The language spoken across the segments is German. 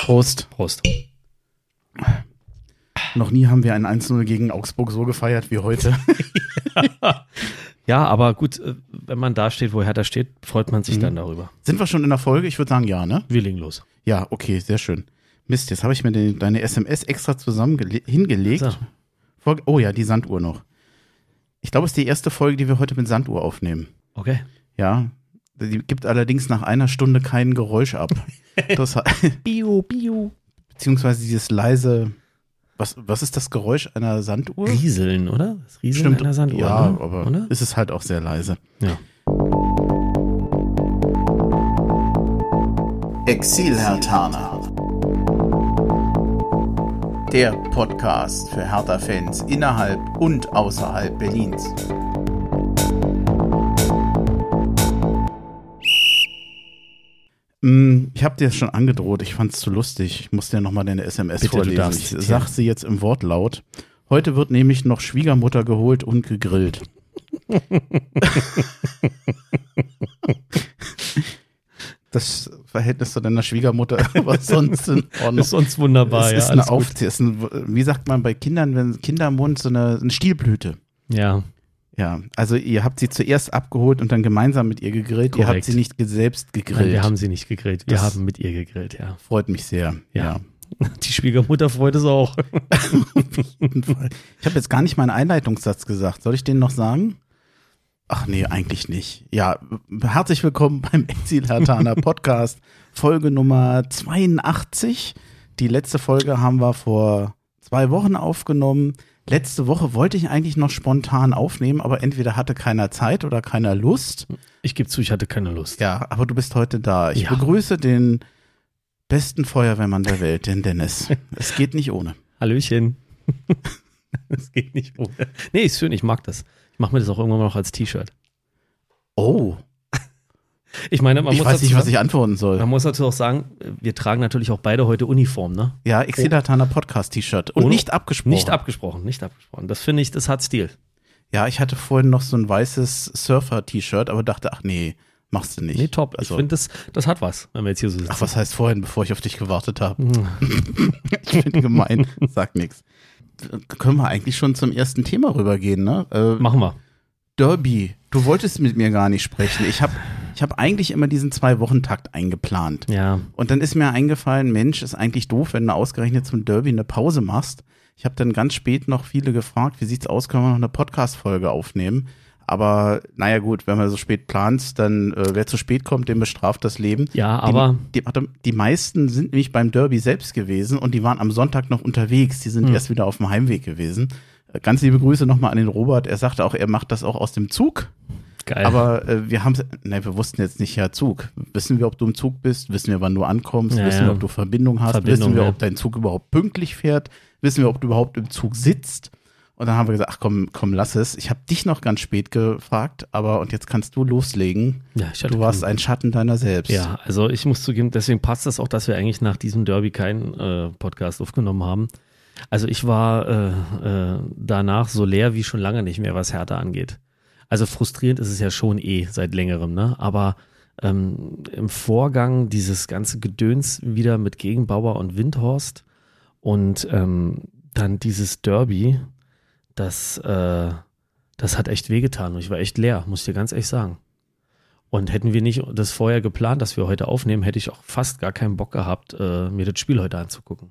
Prost. Prost. Noch nie haben wir ein 1-0 gegen Augsburg so gefeiert wie heute. Ja, aber gut, wenn man da steht, wo Hertha steht, freut man sich dann darüber. Sind wir schon in der Folge? Ich würde sagen, ja, ne? Wir legen los. Ja, okay, sehr schön. Mist, jetzt habe ich mir deine SMS extra hingelegt. So. Oh ja, die Sanduhr noch. Ich glaube, es ist die erste Folge, die wir heute mit Sanduhr aufnehmen. Okay. Ja, die gibt allerdings nach einer Stunde kein Geräusch ab. Das, Bio. beziehungsweise dieses leise, was ist das Geräusch einer Sanduhr? Rieseln, oder? Das Rieseln einer Sanduhr. Ja, ne? aber oder? ist es halt auch sehr leise. Ja. Exil-Herthaner. Der Podcast für Hertha-Fans innerhalb und außerhalb Berlins. Ich habe dir das schon angedroht, ich fand es zu lustig. Ich muss dir nochmal deine SMS Bitte, du vorlesen. darfst Ich sag sie jetzt im Wortlaut. Heute wird nämlich noch Schwiegermutter geholt und gegrillt. Das Verhältnis zu deiner Schwiegermutter war sonst in Ordnung. Ist sonst wunderbar, Es ist alles wie sagt man bei Kindern, wenn Kindermund so eine Stielblüte. Ja. Ja, also ihr habt sie zuerst abgeholt und dann gemeinsam mit ihr gegrillt. Korrekt. Ihr habt sie nicht selbst gegrillt. Nein, wir haben sie nicht gegrillt. Wir Das- haben mit ihr gegrillt, ja. Freut mich sehr. Ja. Die Schwiegermutter freut es auch. Ich habe jetzt gar nicht meinen Einleitungssatz gesagt. Soll ich den noch sagen? Ach nee, eigentlich nicht. Ja, herzlich willkommen beim Exil-Herthaner Podcast, Folge Nummer 82. Die letzte Folge haben wir vor 2 Wochen aufgenommen. Letzte Woche wollte ich eigentlich noch spontan aufnehmen, aber entweder hatte keiner Zeit oder keiner Lust. Ich gebe zu, ich hatte keine Lust. Ja, aber du bist heute da. Ich Ja. begrüße den besten Feuerwehrmann der Welt, den Dennis. Es geht nicht ohne. Hallöchen. Es geht nicht ohne. Nee, ist schön, ich mag das. Ich mache mir das auch irgendwann mal noch als T-Shirt. Oh, Ich meine, man ich muss weiß nicht, dazu- was ich antworten soll. Man muss dazu auch sagen, wir tragen natürlich auch beide heute Uniform, ne? Ja, Exil-Herthaner Podcast-T-Shirt. Und Ohne- nicht abgesprochen. Nicht abgesprochen. Das finde ich, das hat Stil. Ja, ich hatte vorhin noch so ein weißes Surfer-T-Shirt, aber dachte, ach nee, machst du nicht. Nee, top. Also, Ich finde, das hat was, wenn wir jetzt hier so sitzen. ach, was heißt vorhin, bevor ich auf dich gewartet habe? Ich bin gemein, sag nix. Können wir eigentlich schon zum ersten Thema rübergehen, ne? Machen wir. Derby. Du wolltest mit mir gar nicht sprechen. Ich hab eigentlich immer diesen 2-Wochen-Takt eingeplant. Ja. Und dann ist mir eingefallen, Mensch, ist eigentlich doof, wenn du ausgerechnet zum Derby eine Pause machst. Ich habe dann ganz spät noch viele gefragt, wie sieht's aus, können wir noch eine Podcast-Folge aufnehmen? Aber naja gut, wenn man so spät plant, dann wer zu spät kommt, dem bestraft das Leben. Ja, aber Die meisten sind nämlich beim Derby selbst gewesen und die waren am Sonntag noch unterwegs. Die sind erst wieder auf dem Heimweg gewesen. Ganz liebe Grüße nochmal an den Robert. Er sagte auch, er macht das auch aus dem Zug. geil. Aber wir wussten jetzt nicht, ja, Zug. Wissen wir, ob du im Zug bist? Wissen wir, wann du ankommst? Ja, Wissen ja. wir, ob du Verbindung hast? Verbindung, Wissen wir, ja. ob dein Zug überhaupt pünktlich fährt? Wissen wir, ob du überhaupt im Zug sitzt? Und dann haben wir gesagt, ach komm, lass es. Ich habe dich noch ganz spät gefragt, und jetzt kannst du loslegen. Ja, ich hatte Du warst ein Schatten deiner selbst. Ja, also ich muss zugeben, deswegen passt das auch, dass wir eigentlich nach diesem Derby keinen Podcast aufgenommen haben. Also ich war danach so leer wie schon lange nicht mehr, was Hertha angeht. Also frustrierend ist es ja schon seit längerem, ne? Aber im Vorgang dieses ganze Gedöns wieder mit Gegenbauer und Windhorst und dann dieses Derby, das hat echt wehgetan und ich war echt leer, muss ich dir ganz ehrlich sagen. Und hätten wir nicht das vorher geplant, dass wir heute aufnehmen, hätte ich auch fast gar keinen Bock gehabt, mir das Spiel heute anzugucken.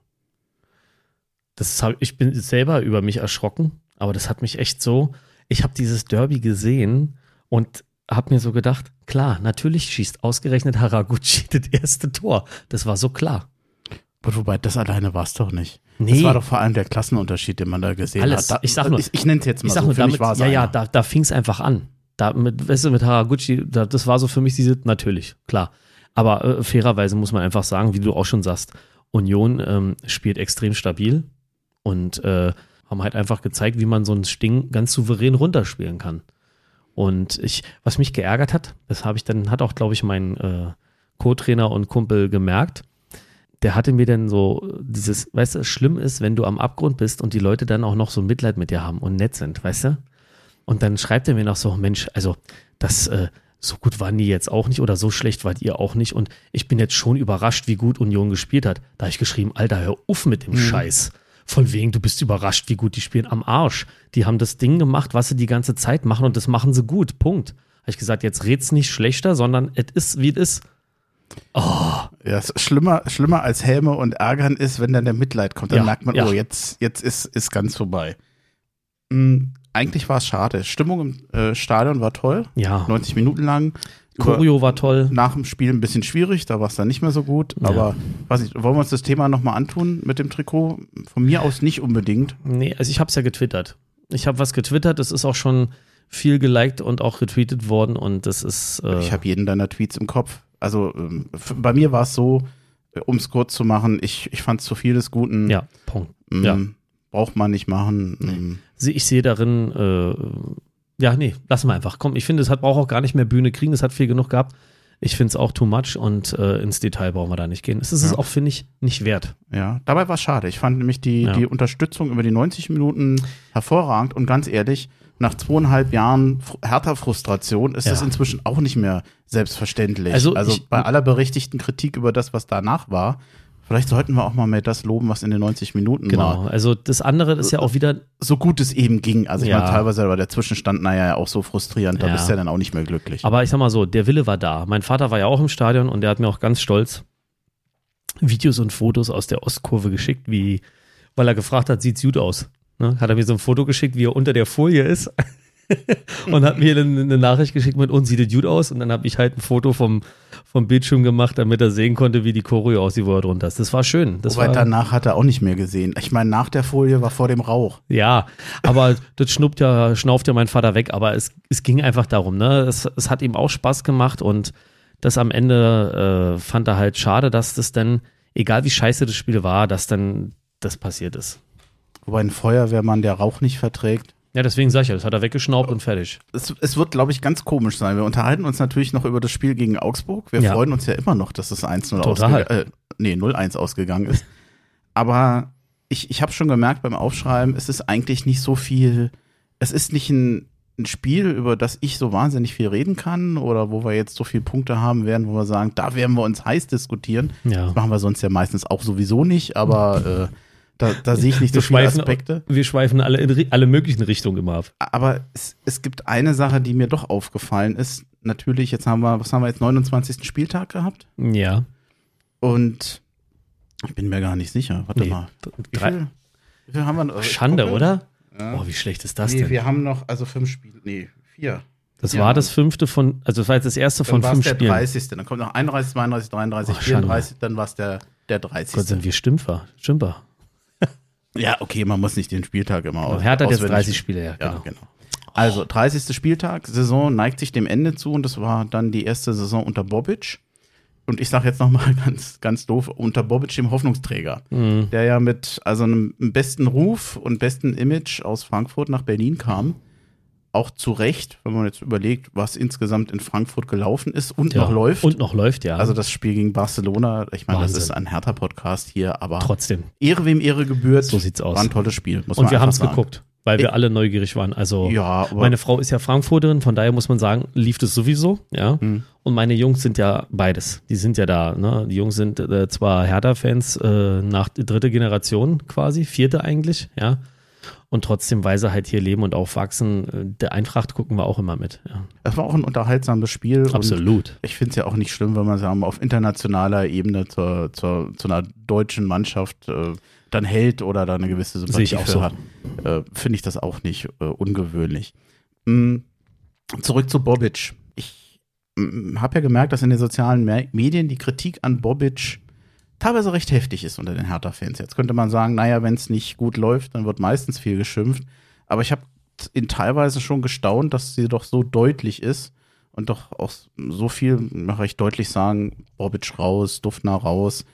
Ich bin selber über mich erschrocken, aber das hat mich echt so, ich habe dieses Derby gesehen und habe mir so gedacht, klar, natürlich schießt ausgerechnet Haraguchi das erste Tor. Das war so klar. Wobei, das alleine war es doch nicht. Nee. Das war doch vor allem der Klassenunterschied, den man da gesehen Alles. hat. Ich sag nur- ich nenne es jetzt mal Ich sag so, nur, für mich damit, war es ja, einer. da fing es einfach an. Mit Haraguchi, das war so für mich natürlich, klar. Aber fairerweise muss man einfach sagen, wie du auch schon sagst, Union spielt extrem stabil und haben halt einfach gezeigt, wie man so ein Ding ganz souverän runterspielen kann. Und was mich geärgert hat, hat auch, glaube ich, mein Co-Trainer und Kumpel gemerkt, der hatte mir dann so dieses, weißt du, schlimm ist, wenn du am Abgrund bist und die Leute dann auch noch so Mitleid mit dir haben und nett sind, weißt du? Und dann schreibt er mir noch so, Mensch, also das so gut waren die jetzt auch nicht oder so schlecht wart ihr auch nicht. Und ich bin jetzt schon überrascht, wie gut Union gespielt hat. Da habe ich geschrieben, Alter, hör auf mit dem Scheiß. Von wegen, du bist überrascht, wie gut die spielen. Am Arsch. Die haben das Ding gemacht, was sie die ganze Zeit machen und das machen sie gut. Punkt. Habe ich gesagt, jetzt red's nicht schlechter, sondern es ist, wie es ist. Oh. Ja, schlimmer als Häme und Ärgern ist, wenn dann der Mitleid kommt. Dann merkt man, oh, jetzt ist ganz vorbei. Eigentlich war es schade. Stimmung im Stadion war toll. Ja. 90 Minuten lang. Choreo war toll. Nach dem Spiel ein bisschen schwierig, da war es dann nicht mehr so gut. Ja. Aber weiß nicht, wollen wir uns das Thema nochmal antun mit dem Trikot? Von mir aus nicht unbedingt. Nee, also ich habe es ja getwittert. Ich habe was getwittert, das ist auch schon viel geliked und auch retweetet worden und das ist... Ich habe jeden deiner Tweets im Kopf. Also bei mir war es so, um es kurz zu machen, ich fand es zu viel des Guten. Ja, Punkt. Ja. Braucht man nicht machen. Ich sehe darin, lassen wir einfach. Komm, ich finde, braucht auch gar nicht mehr Bühne kriegen, das hat viel genug gehabt. Ich finde es auch too much und ins Detail brauchen wir da nicht gehen. Es ist es auch, finde ich, nicht wert. Ja, dabei war es schade. Ich fand nämlich die Unterstützung über die 90 Minuten hervorragend und ganz ehrlich, nach 2,5 Jahren Hertha-Frustration ist das inzwischen auch nicht mehr selbstverständlich. Also bei aller berechtigten Kritik über das, was danach war, vielleicht sollten wir auch mal mehr das loben, was in den 90 Minuten war. Genau, also das andere ist ja auch wieder... So gut es eben ging. Also ich meine, teilweise war der Zwischenstand, ja auch so frustrierend, da bist du ja dann auch nicht mehr glücklich. Aber ich sag mal so, der Wille war da. Mein Vater war ja auch im Stadion und der hat mir auch ganz stolz Videos und Fotos aus der Ostkurve geschickt, weil er gefragt hat, sieht's gut aus? Ne? Hat er mir so ein Foto geschickt, wie er unter der Folie ist und hat mir eine Nachricht geschickt mit uns, sieht es gut aus? Und dann habe ich halt ein Foto vom Bildschirm gemacht, damit er sehen konnte, wie die Choreo aussieht, wo er drunter ist. Das war schön. Wobei danach hat er auch nicht mehr gesehen. Ich meine, nach der Folie war vor dem Rauch. Ja, aber das schnauft ja mein Vater weg, aber es ging einfach darum, ne? Es hat ihm auch Spaß gemacht und das am Ende fand er halt schade, dass das dann, egal wie scheiße das Spiel war, dass dann das passiert ist. Wobei ein Feuerwehrmann, der Rauch nicht verträgt. Ja, deswegen sag ich ja, das hat er weggeschnaubt und fertig. Es wird, glaube ich, ganz komisch sein. Wir unterhalten uns natürlich noch über das Spiel gegen Augsburg. Wir freuen uns ja immer noch, dass es 0-1 ausgegangen ist. Aber ich habe schon gemerkt beim Aufschreiben, es ist eigentlich nicht so viel, es ist nicht ein Spiel, über das ich so wahnsinnig viel reden kann oder wo wir jetzt so viele Punkte haben werden, wo wir sagen, da werden wir uns heiß diskutieren. Ja. Das machen wir sonst ja meistens auch sowieso nicht, aber da sehe ich nicht so viele Aspekte. Wir schweifen alle möglichen Richtungen immer ab. Aber es gibt eine Sache, die mir doch aufgefallen ist. Natürlich, was haben wir jetzt, 29. Spieltag gehabt? Ja. Und ich bin mir gar nicht sicher. Warte mal. Wie viel haben wir? Schande, oder? Ja. Boah, wie schlecht ist das denn? Wir haben noch, 5 Spiele, 4. Das war das 5. das war jetzt das erste von 5 Spielen. Dann war es der 30. Dann kommt noch 31, 32, 33, 34, dann war es der 30. Gott, sind wir Stümper. Ja, okay, man muss nicht den Spieltag immer aus. Hertha hat jetzt 30 Spiele, ja, genau. Also, 30. Spieltag, Saison neigt sich dem Ende zu und das war dann die erste Saison unter Bobic. Und ich sage jetzt nochmal ganz, ganz doof, unter Bobic, dem Hoffnungsträger, der ja mit einem besten Ruf und besten Image aus Frankfurt nach Berlin kam. Auch zu Recht, wenn man jetzt überlegt, was insgesamt in Frankfurt gelaufen ist und noch läuft. Und noch läuft, ja. Also das Spiel gegen Barcelona, ich meine, das ist ein Hertha-Podcast hier, aber trotzdem. Ehre wem Ehre gebührt. So sieht's aus. War ein tolles Spiel, muss und man wir haben es sagen. geguckt, weil wir alle neugierig waren. Also ja, meine Frau ist ja Frankfurterin, von daher muss man sagen, lief das sowieso, ja. Und meine Jungs sind ja beides. Die sind ja da, ne? Die Jungs sind zwar Hertha-Fans nach 3. Generation quasi, 4. eigentlich, ja. Und trotzdem, weil sie halt hier leben und aufwachsen, der Eintracht gucken wir auch immer mit. Ja. Das war auch ein unterhaltsames Spiel. Absolut. Und ich finde es ja auch nicht schlimm, wenn man sagen, auf internationaler Ebene zu einer deutschen Mannschaft dann hält oder da eine gewisse Sympathie für hat. Finde ich das auch nicht ungewöhnlich. Zurück zu Bobic. Ich habe ja gemerkt, dass in den sozialen Medien die Kritik an Bobic teilweise recht heftig ist unter den Hertha-Fans. Jetzt könnte man sagen, naja, wenn es nicht gut läuft, dann wird meistens viel geschimpft. Aber ich habe ihn teilweise schon gestaunt, dass sie doch so deutlich ist und doch auch so viel, recht deutlich sagen, Bobic raus, Dufner raus.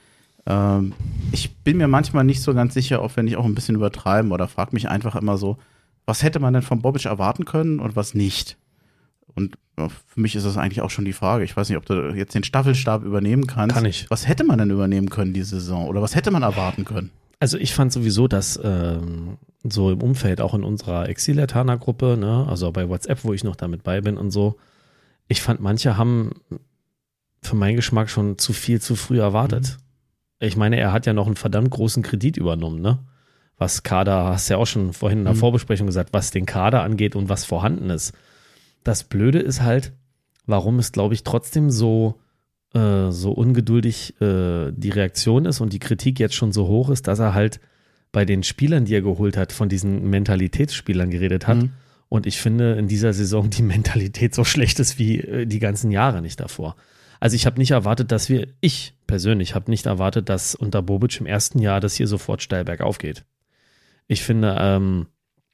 Ich bin mir manchmal nicht so ganz sicher, ob wir nicht auch ein bisschen übertreiben oder frage mich einfach immer so, was hätte man denn von Bobic erwarten können und was nicht? Und für mich ist das eigentlich auch schon die Frage. Ich weiß nicht, ob du jetzt den Staffelstab übernehmen kannst. Kann ich. Was hätte man denn übernehmen können diese Saison? Oder was hätte man erwarten können? Also ich fand sowieso, dass so im Umfeld, auch in unserer Exil-Latana-Gruppe, ne, also bei WhatsApp, wo ich noch damit bei bin und so, ich fand, manche haben für meinen Geschmack schon zu viel zu früh erwartet. Ich meine, er hat ja noch einen verdammt großen Kredit übernommen, ne? Was Kader, hast du ja auch schon vorhin in der Vorbesprechung gesagt, was den Kader angeht und was vorhanden ist. Das Blöde ist halt, warum es, glaube ich, trotzdem so ungeduldig die Reaktion ist und die Kritik jetzt schon so hoch ist, dass er halt bei den Spielern, die er geholt hat, von diesen Mentalitätsspielern geredet hat. Und ich finde in dieser Saison die Mentalität so schlecht ist wie die ganzen Jahre nicht davor. Also ich habe nicht erwartet, ich persönlich habe nicht erwartet, dass unter Bobic im ersten Jahr das hier sofort steil bergauf geht. Ich finde,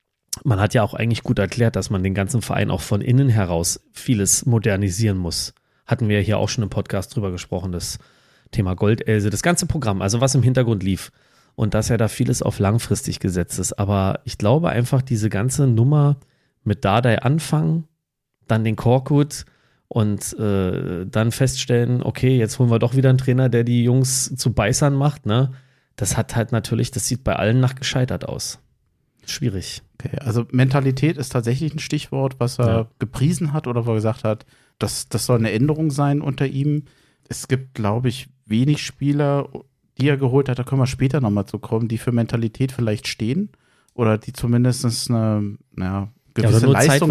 man hat ja auch eigentlich gut erklärt, dass man den ganzen Verein auch von innen heraus vieles modernisieren muss. Hatten wir hier auch schon im Podcast drüber gesprochen, das Thema Goldelse, das ganze Programm, also was im Hintergrund lief. Und dass ja da vieles auf langfristig gesetzt ist. Aber ich glaube einfach, diese ganze Nummer mit Dardai anfangen, dann den Korkut und dann feststellen, okay, jetzt holen wir doch wieder einen Trainer, der die Jungs zu Beißern macht, ne? Das hat halt natürlich, das sieht bei allen nach gescheitert aus. Schwierig. Okay, also Mentalität ist tatsächlich ein Stichwort, was er gepriesen hat oder wo er gesagt hat, das soll eine Änderung sein unter ihm. Es gibt, glaube ich, wenig Spieler, die er geholt hat, da können wir später nochmal zu kommen, die für Mentalität vielleicht stehen oder die zumindest eine gewisse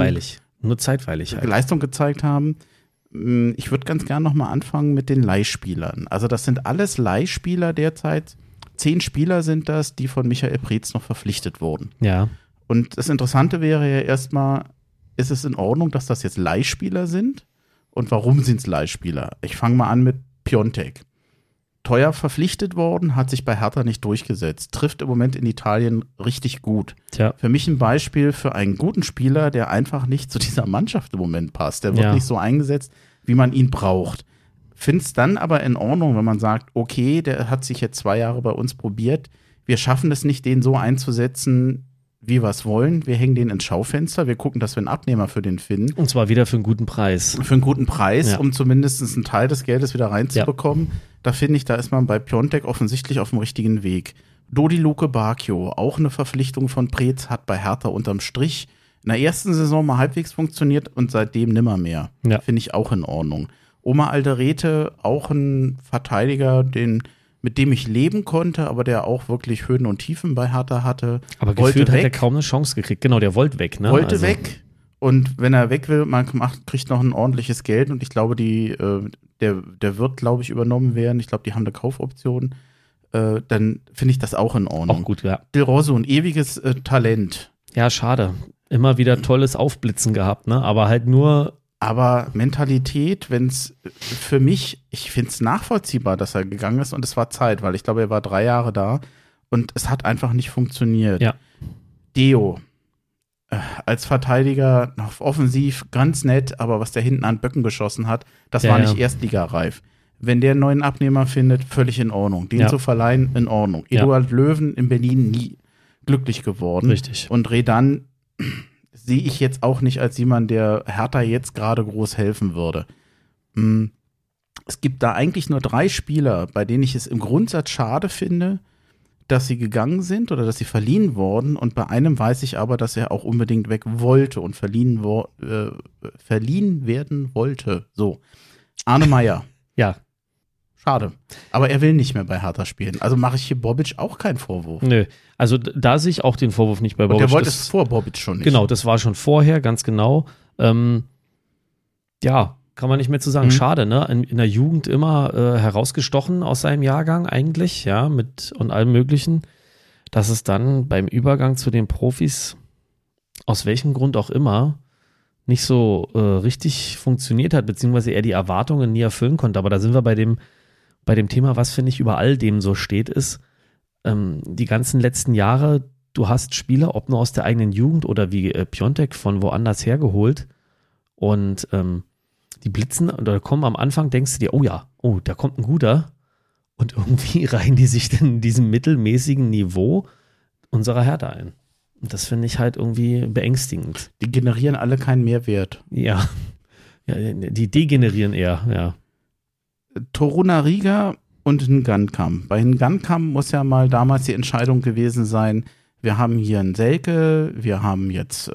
Nur zeitweilig halt. Leistung gezeigt haben. Ich würde ganz gern nochmal anfangen mit den Leihspielern. Also das sind alles Leihspieler derzeit. 10 Spieler sind das, die von Michael Preetz noch verpflichtet wurden. Ja. Und das Interessante wäre ja erstmal, ist es in Ordnung, dass das jetzt Leihspieler sind? Und warum sind es Leihspieler? Ich fange mal an mit Piontek. Teuer verpflichtet worden, hat sich bei Hertha nicht durchgesetzt. Trifft im Moment in Italien richtig gut. Tja. Für mich ein Beispiel für einen guten Spieler, der einfach nicht zu dieser Mannschaft im Moment passt. Der wird nicht so eingesetzt, wie man ihn braucht. Finde es dann aber in Ordnung, wenn man sagt, okay, der hat sich jetzt 2 Jahre bei uns probiert. Wir schaffen es nicht, den so einzusetzen, wie wir es wollen. Wir hängen den ins Schaufenster. Wir gucken, dass wir einen Abnehmer für den finden. Und zwar wieder für einen guten Preis. Für einen guten Preis, um zumindest einen Teil des Geldes wieder reinzubekommen. Da finde ich, da ist man bei Piontek offensichtlich auf dem richtigen Weg. Dodi Luke Bacchio, auch eine Verpflichtung von Preetz, hat bei Hertha unterm Strich in der ersten Saison mal halbwegs funktioniert und seitdem nimmer mehr. Ja. Finde ich auch in Ordnung. Oma Alderete, auch ein Verteidiger, mit dem ich leben konnte, aber der auch wirklich Höhen und Tiefen bei Hertha hatte. Aber gefühlt hat er kaum eine Chance gekriegt. Genau, der wollte weg, ne? Wollte weg. Und wenn er weg will, kriegt noch ein ordentliches Geld. Und ich glaube, der wird, glaube ich, übernommen werden. Ich glaube, die haben eine Kaufoption. Dann finde ich das auch in Ordnung. Auch gut, ja. Del Rosso, ein ewiges Talent. Ja, schade. Immer wieder tolles Aufblitzen gehabt, ne? Aber halt nur. Aber Mentalität, für mich, ich finde es nachvollziehbar, dass er gegangen ist und es war Zeit, weil ich glaube, er war 3 Jahre da und es hat einfach nicht funktioniert. Ja. Deo, als Verteidiger, noch offensiv, ganz nett, aber was der hinten an Böcken geschossen hat, das war nicht erstligareif. Wenn der einen neuen Abnehmer findet, völlig in Ordnung. Den zu verleihen, in Ordnung. Eduard Löwen in Berlin nie glücklich geworden. Richtig. Und Redan sehe ich jetzt auch nicht als jemand, der Hertha jetzt gerade groß helfen würde. Es gibt da eigentlich nur 3 Spieler, bei denen ich es im Grundsatz schade finde, dass sie gegangen sind oder dass sie verliehen wurden. Und bei einem weiß ich aber, dass er auch unbedingt weg wollte und verliehen werden wollte. So. Arne Meyer. Ja. Schade. Aber er will nicht mehr bei Hertha spielen. Also mache ich hier Bobic auch keinen Vorwurf. Nö. Also da sehe ich auch den Vorwurf nicht bei Bobic. Und der wollte es vor Bobic schon nicht. Genau, das war schon vorher, ganz genau. Ja, kann man nicht mehr zu sagen. Schade, ne? In der Jugend immer herausgestochen aus seinem Jahrgang eigentlich, ja, und allem Möglichen. Dass es dann beim Übergang zu den Profis, aus welchem Grund auch immer, nicht so richtig funktioniert hat, beziehungsweise er die Erwartungen nie erfüllen konnte. Aber da sind wir bei dem Thema, was finde ich über all dem so steht, ist, die ganzen letzten Jahre, du hast Spieler, ob nur aus der eigenen Jugend oder wie Piontek von woanders hergeholt und die blitzen oder kommen am Anfang, denkst du dir, da kommt ein guter und irgendwie reihen die sich dann in diesem mittelmäßigen Niveau unserer Hertha ein. Und das finde ich halt irgendwie beängstigend. Die generieren alle keinen Mehrwert. Ja, die degenerieren eher, ja. Torunariga und Ngannou. Bei Ngannou muss ja mal damals die Entscheidung gewesen sein, wir haben hier einen Selke, wir haben jetzt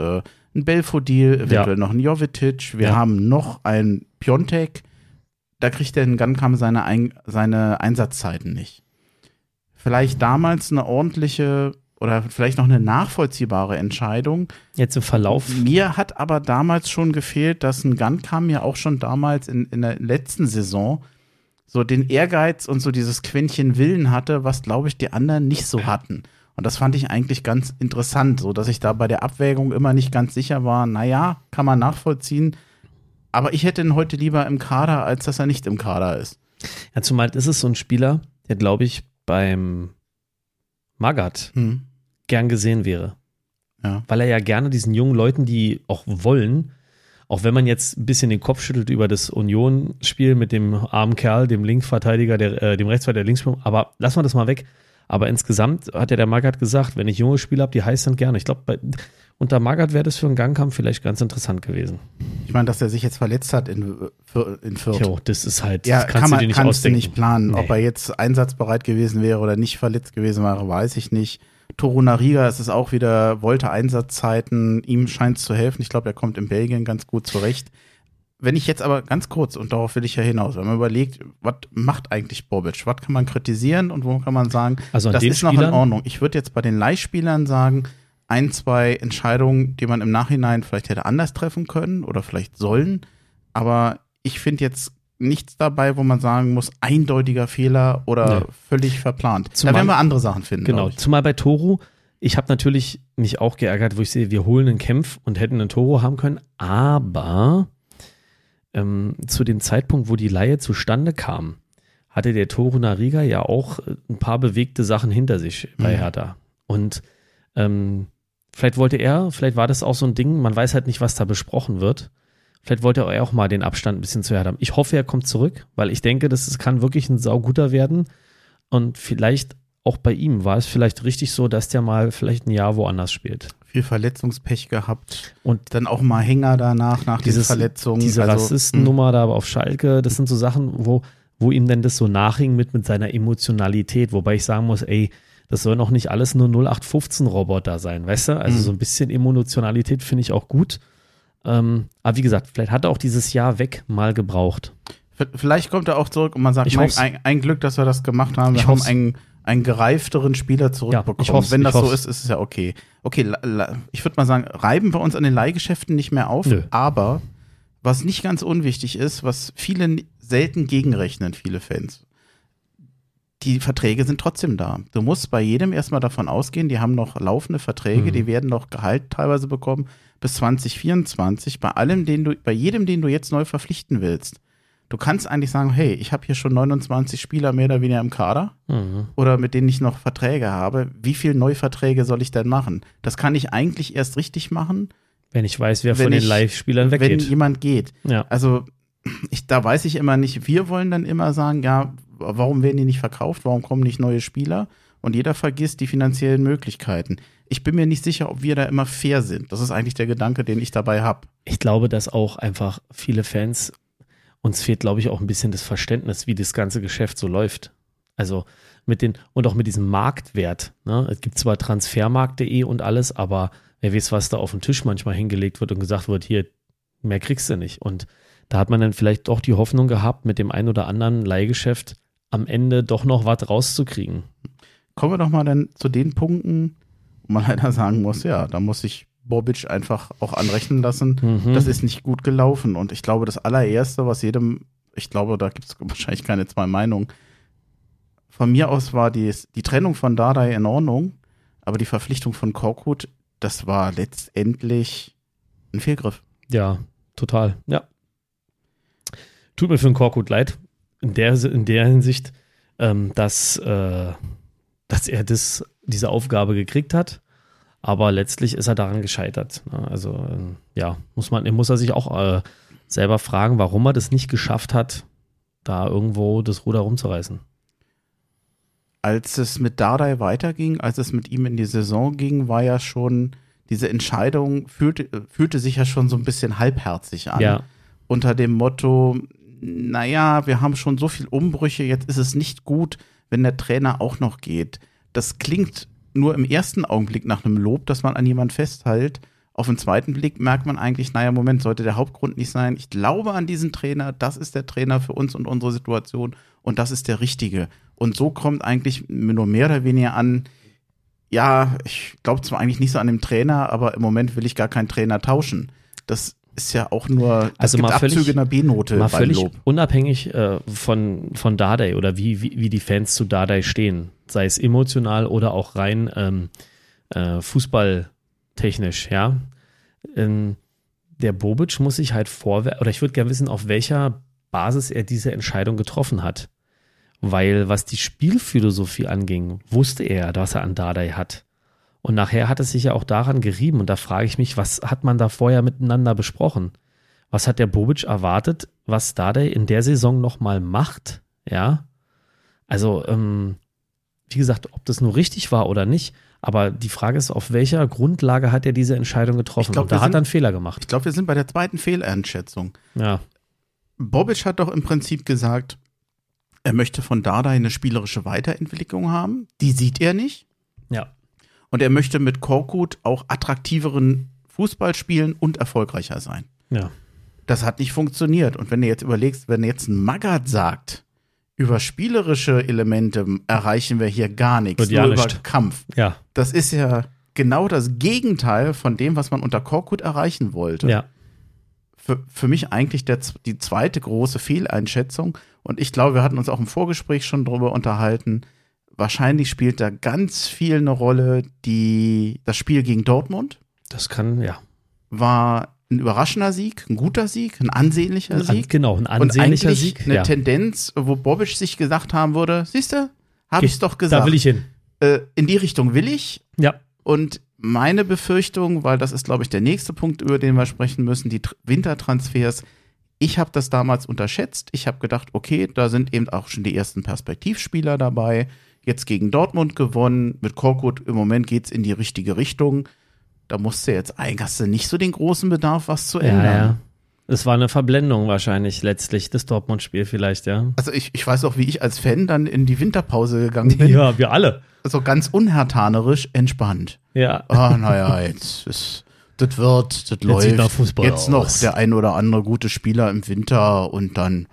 einen Belfodil, eventuell noch einen Jovetic, wir haben noch einen Piontek. Da kriegt der Ngannou seine Einsatzzeiten nicht. Vielleicht damals eine ordentliche oder vielleicht noch eine nachvollziehbare Entscheidung. Jetzt im Verlauf. Mir hat aber damals schon gefehlt, dass Ngannou ja auch schon damals in der letzten Saison so den Ehrgeiz und so dieses Quäntchen Willen hatte, was, glaube ich, die anderen nicht so hatten. Und das fand ich eigentlich ganz interessant, so dass ich da bei der Abwägung immer nicht ganz sicher war, naja, kann man nachvollziehen, aber ich hätte ihn heute lieber im Kader, als dass er nicht im Kader ist. Ja, zumal ist es so ein Spieler, der, glaube ich, beim Magath gern gesehen wäre. Ja. Weil er ja gerne diesen jungen Leuten, die auch wollen, auch wenn man jetzt ein bisschen den Kopf schüttelt über das Union-Spiel mit dem armen Kerl, dem Linksverteidiger, dem Rechtsverteidiger, der Linksspieler, aber lassen wir das mal weg. Aber insgesamt hat ja der Magath gesagt, wenn ich junge Spieler habe, die heiß sind, gerne. Ich glaube, unter Magath wäre das für einen Gangkampf vielleicht ganz interessant gewesen. Ich meine, dass er sich jetzt verletzt hat in Fürth. Jo, das ist halt, ja, das kannst du dir nicht ausdenken. Nicht planen. Nee. Ob er jetzt einsatzbereit gewesen wäre oder nicht verletzt gewesen wäre, weiß ich nicht. Torunariga, es ist auch wieder, wollte Einsatzzeiten, ihm scheint es zu helfen. Ich glaube, er kommt in Belgien ganz gut zurecht. Wenn ich jetzt aber ganz kurz, und darauf will ich ja hinaus, wenn man überlegt, was macht eigentlich Bobic? Was kann man kritisieren und wo kann man sagen, also das ist noch in Ordnung. Ich würde jetzt bei den Leihspielern sagen, 1, 2 Entscheidungen, die man im Nachhinein vielleicht hätte anders treffen können oder vielleicht sollen. Aber ich finde jetzt nichts dabei, wo man sagen muss, eindeutiger Fehler oder völlig verplant. Da werden wir andere Sachen finden. Genau, zumal bei Toru, ich habe natürlich mich auch geärgert, wo ich sehe, wir holen einen Kempf und hätten einen Toru haben können, aber zu dem Zeitpunkt, wo die Leihe zustande kam, hatte der Torunariga ja auch ein paar bewegte Sachen hinter sich bei Hertha. Und vielleicht war das auch so ein Ding, man weiß halt nicht, was da besprochen wird. Vielleicht wollte er auch mal den Abstand ein bisschen zu Hertha haben. Ich hoffe, er kommt zurück, weil ich denke, das kann wirklich ein sauguter werden. Und vielleicht auch bei ihm war es vielleicht richtig so, dass der mal vielleicht ein Jahr woanders spielt. Viel Verletzungspech gehabt und dann auch mal Hänger danach, nach diesen Verletzungen. Diese Rassistennummer da auf Schalke, das sind so Sachen, wo ihm denn das so nachhing mit seiner Emotionalität, wobei ich sagen muss, ey, das soll noch nicht alles nur 0815-Roboter sein, weißt du? Also so ein bisschen Emotionalität finde ich auch gut. Aber wie gesagt, vielleicht hat er auch dieses Jahr weg mal gebraucht. Vielleicht kommt er auch zurück und man sagt, ein Glück, dass wir das gemacht haben. Wir haben einen gereifteren Spieler zurückbekommen. Wenn das so ist, ist es ja okay. Okay, ich würde mal sagen, reiben wir uns an den Leihgeschäften nicht mehr auf. Nö. Aber was nicht ganz unwichtig ist, was viele selten gegenrechnen, viele Fans, die Verträge sind trotzdem da. Du musst bei jedem erstmal davon ausgehen, die haben noch laufende Verträge, die werden noch Gehalt teilweise bekommen bis 2024. Bei jedem, den du jetzt neu verpflichten willst. Du kannst eigentlich sagen, hey, ich habe hier schon 29 Spieler mehr oder weniger im Kader oder mit denen ich noch Verträge habe. Wie viele Neuverträge soll ich denn machen? Das kann ich eigentlich erst richtig machen, wenn ich weiß, wer von den Live-Spielern weggeht. Wenn jemand geht. Ja. Also da weiß ich immer nicht, wir wollen dann immer sagen, ja, warum werden die nicht verkauft? Warum kommen nicht neue Spieler? Und jeder vergisst die finanziellen Möglichkeiten. Ich bin mir nicht sicher, ob wir da immer fair sind. Das ist eigentlich der Gedanke, den ich dabei habe. Ich glaube, dass auch einfach viele Fans, uns fehlt, glaube ich, auch ein bisschen das Verständnis, wie das ganze Geschäft so läuft. Also und auch mit diesem Marktwert. Ne? Es gibt zwar transfermarkt.de und alles, aber wer weiß, was da auf den Tisch manchmal hingelegt wird und gesagt wird, hier, mehr kriegst du nicht. Und da hat man dann vielleicht doch die Hoffnung gehabt, mit dem ein oder anderen Leihgeschäft am Ende doch noch was rauszukriegen. Kommen wir doch mal dann zu den Punkten, wo man leider sagen muss, ja, da muss ich Bobic einfach auch anrechnen lassen. Das ist nicht gut gelaufen. Und ich glaube, das allererste, was ich glaube, da gibt es wahrscheinlich keine zwei Meinungen. Von mir aus war die Trennung von Dardai in Ordnung, aber die Verpflichtung von Korkut, das war letztendlich ein Fehlgriff. Ja, total, ja. Tut mir für den Korkut leid, in der Hinsicht, dass er diese Aufgabe gekriegt hat, aber letztlich ist er daran gescheitert. Also ja, muss er sich auch selber fragen, warum er das nicht geschafft hat, da irgendwo das Ruder rumzureißen. Als es mit Dardai weiterging, als es mit ihm in die Saison ging, war ja schon diese Entscheidung, fühlte sich ja schon so ein bisschen halbherzig an. Ja. Unter dem Motto, naja, wir haben schon so viel Umbrüche, jetzt ist es nicht gut, wenn der Trainer auch noch geht. Das klingt nur im ersten Augenblick nach einem Lob, dass man an jemand festhält Auf den zweiten Blick merkt man eigentlich, naja, Moment, sollte der Hauptgrund nicht sein. Ich glaube an diesen Trainer, das ist der Trainer für uns und unsere Situation und das ist der Richtige. Und so kommt eigentlich nur mehr oder weniger an, ja, ich glaube zwar eigentlich nicht so an dem Trainer, aber im Moment will ich gar keinen Trainer tauschen. Das ist ja auch nur, also gibt mal völlig, Abzüge in der B-Note mal beim völlig Lob. unabhängig von Dardai oder wie die Fans zu Dardai stehen, sei es emotional oder auch rein fußballtechnisch, ja. Der Bobic muss sich halt oder ich würde gerne wissen, auf welcher Basis er diese Entscheidung getroffen hat. Weil was die Spielphilosophie anging, wusste er, was er an Dardai hat. Und nachher hat es sich ja auch daran gerieben. Und da frage ich mich, was hat man da vorher miteinander besprochen? Was hat der Bobic erwartet, was Dardai in der Saison nochmal macht? Ja, also wie gesagt, ob das nur richtig war oder nicht. Aber die Frage ist, auf welcher Grundlage hat er diese Entscheidung getroffen? Und da hat er einen Fehler gemacht. Ich glaube, wir sind bei der zweiten Fehleinschätzung. Ja. Bobic hat doch im Prinzip gesagt, er möchte von Dardai eine spielerische Weiterentwicklung haben. Die sieht er nicht. Ja. Und er möchte mit Korkut auch attraktiveren Fußball spielen und erfolgreicher sein. Ja. Das hat nicht funktioniert. Und wenn du jetzt überlegst, wenn jetzt ein Magath sagt, über spielerische Elemente erreichen wir hier gar nichts, ja nur nicht. über Kampf. Ja. Das ist ja genau das Gegenteil von dem, was man unter Korkut erreichen wollte. Ja. Für mich eigentlich die zweite große Fehleinschätzung. Und ich glaube, wir hatten uns auch im Vorgespräch schon drüber unterhalten. Wahrscheinlich spielt da ganz viel eine Rolle, das Spiel gegen Dortmund. Das kann, ja. War ein überraschender Sieg, ein guter Sieg, ein ansehnlicher Sieg. Genau, ein ansehnlicher und eigentlich Sieg. Eine Tendenz, wo Bobic sich gesagt haben würde, siehst du, habe ich es doch gesagt. Da will ich hin. In die Richtung will ich. Ja. Und meine Befürchtung, weil das ist, glaube ich, der nächste Punkt, über den wir sprechen müssen, die Wintertransfers. Ich habe das damals unterschätzt. Ich habe gedacht, okay, da sind eben auch schon die ersten Perspektivspieler dabei. Jetzt gegen Dortmund gewonnen. Mit Korkut im Moment geht's in die richtige Richtung. Da hast du nicht so den großen Bedarf, was zu ändern. Ja. Es war eine Verblendung wahrscheinlich letztlich, das Dortmund-Spiel vielleicht, ja. Also ich weiß auch, wie ich als Fan dann in die Winterpause gegangen bin. Ja, wir alle. So ganz unhertanerisch entspannt. Ja. Naja, das läuft. Sieht nach Fußball jetzt noch aus. der ein oder andere gute Spieler im Winter und dann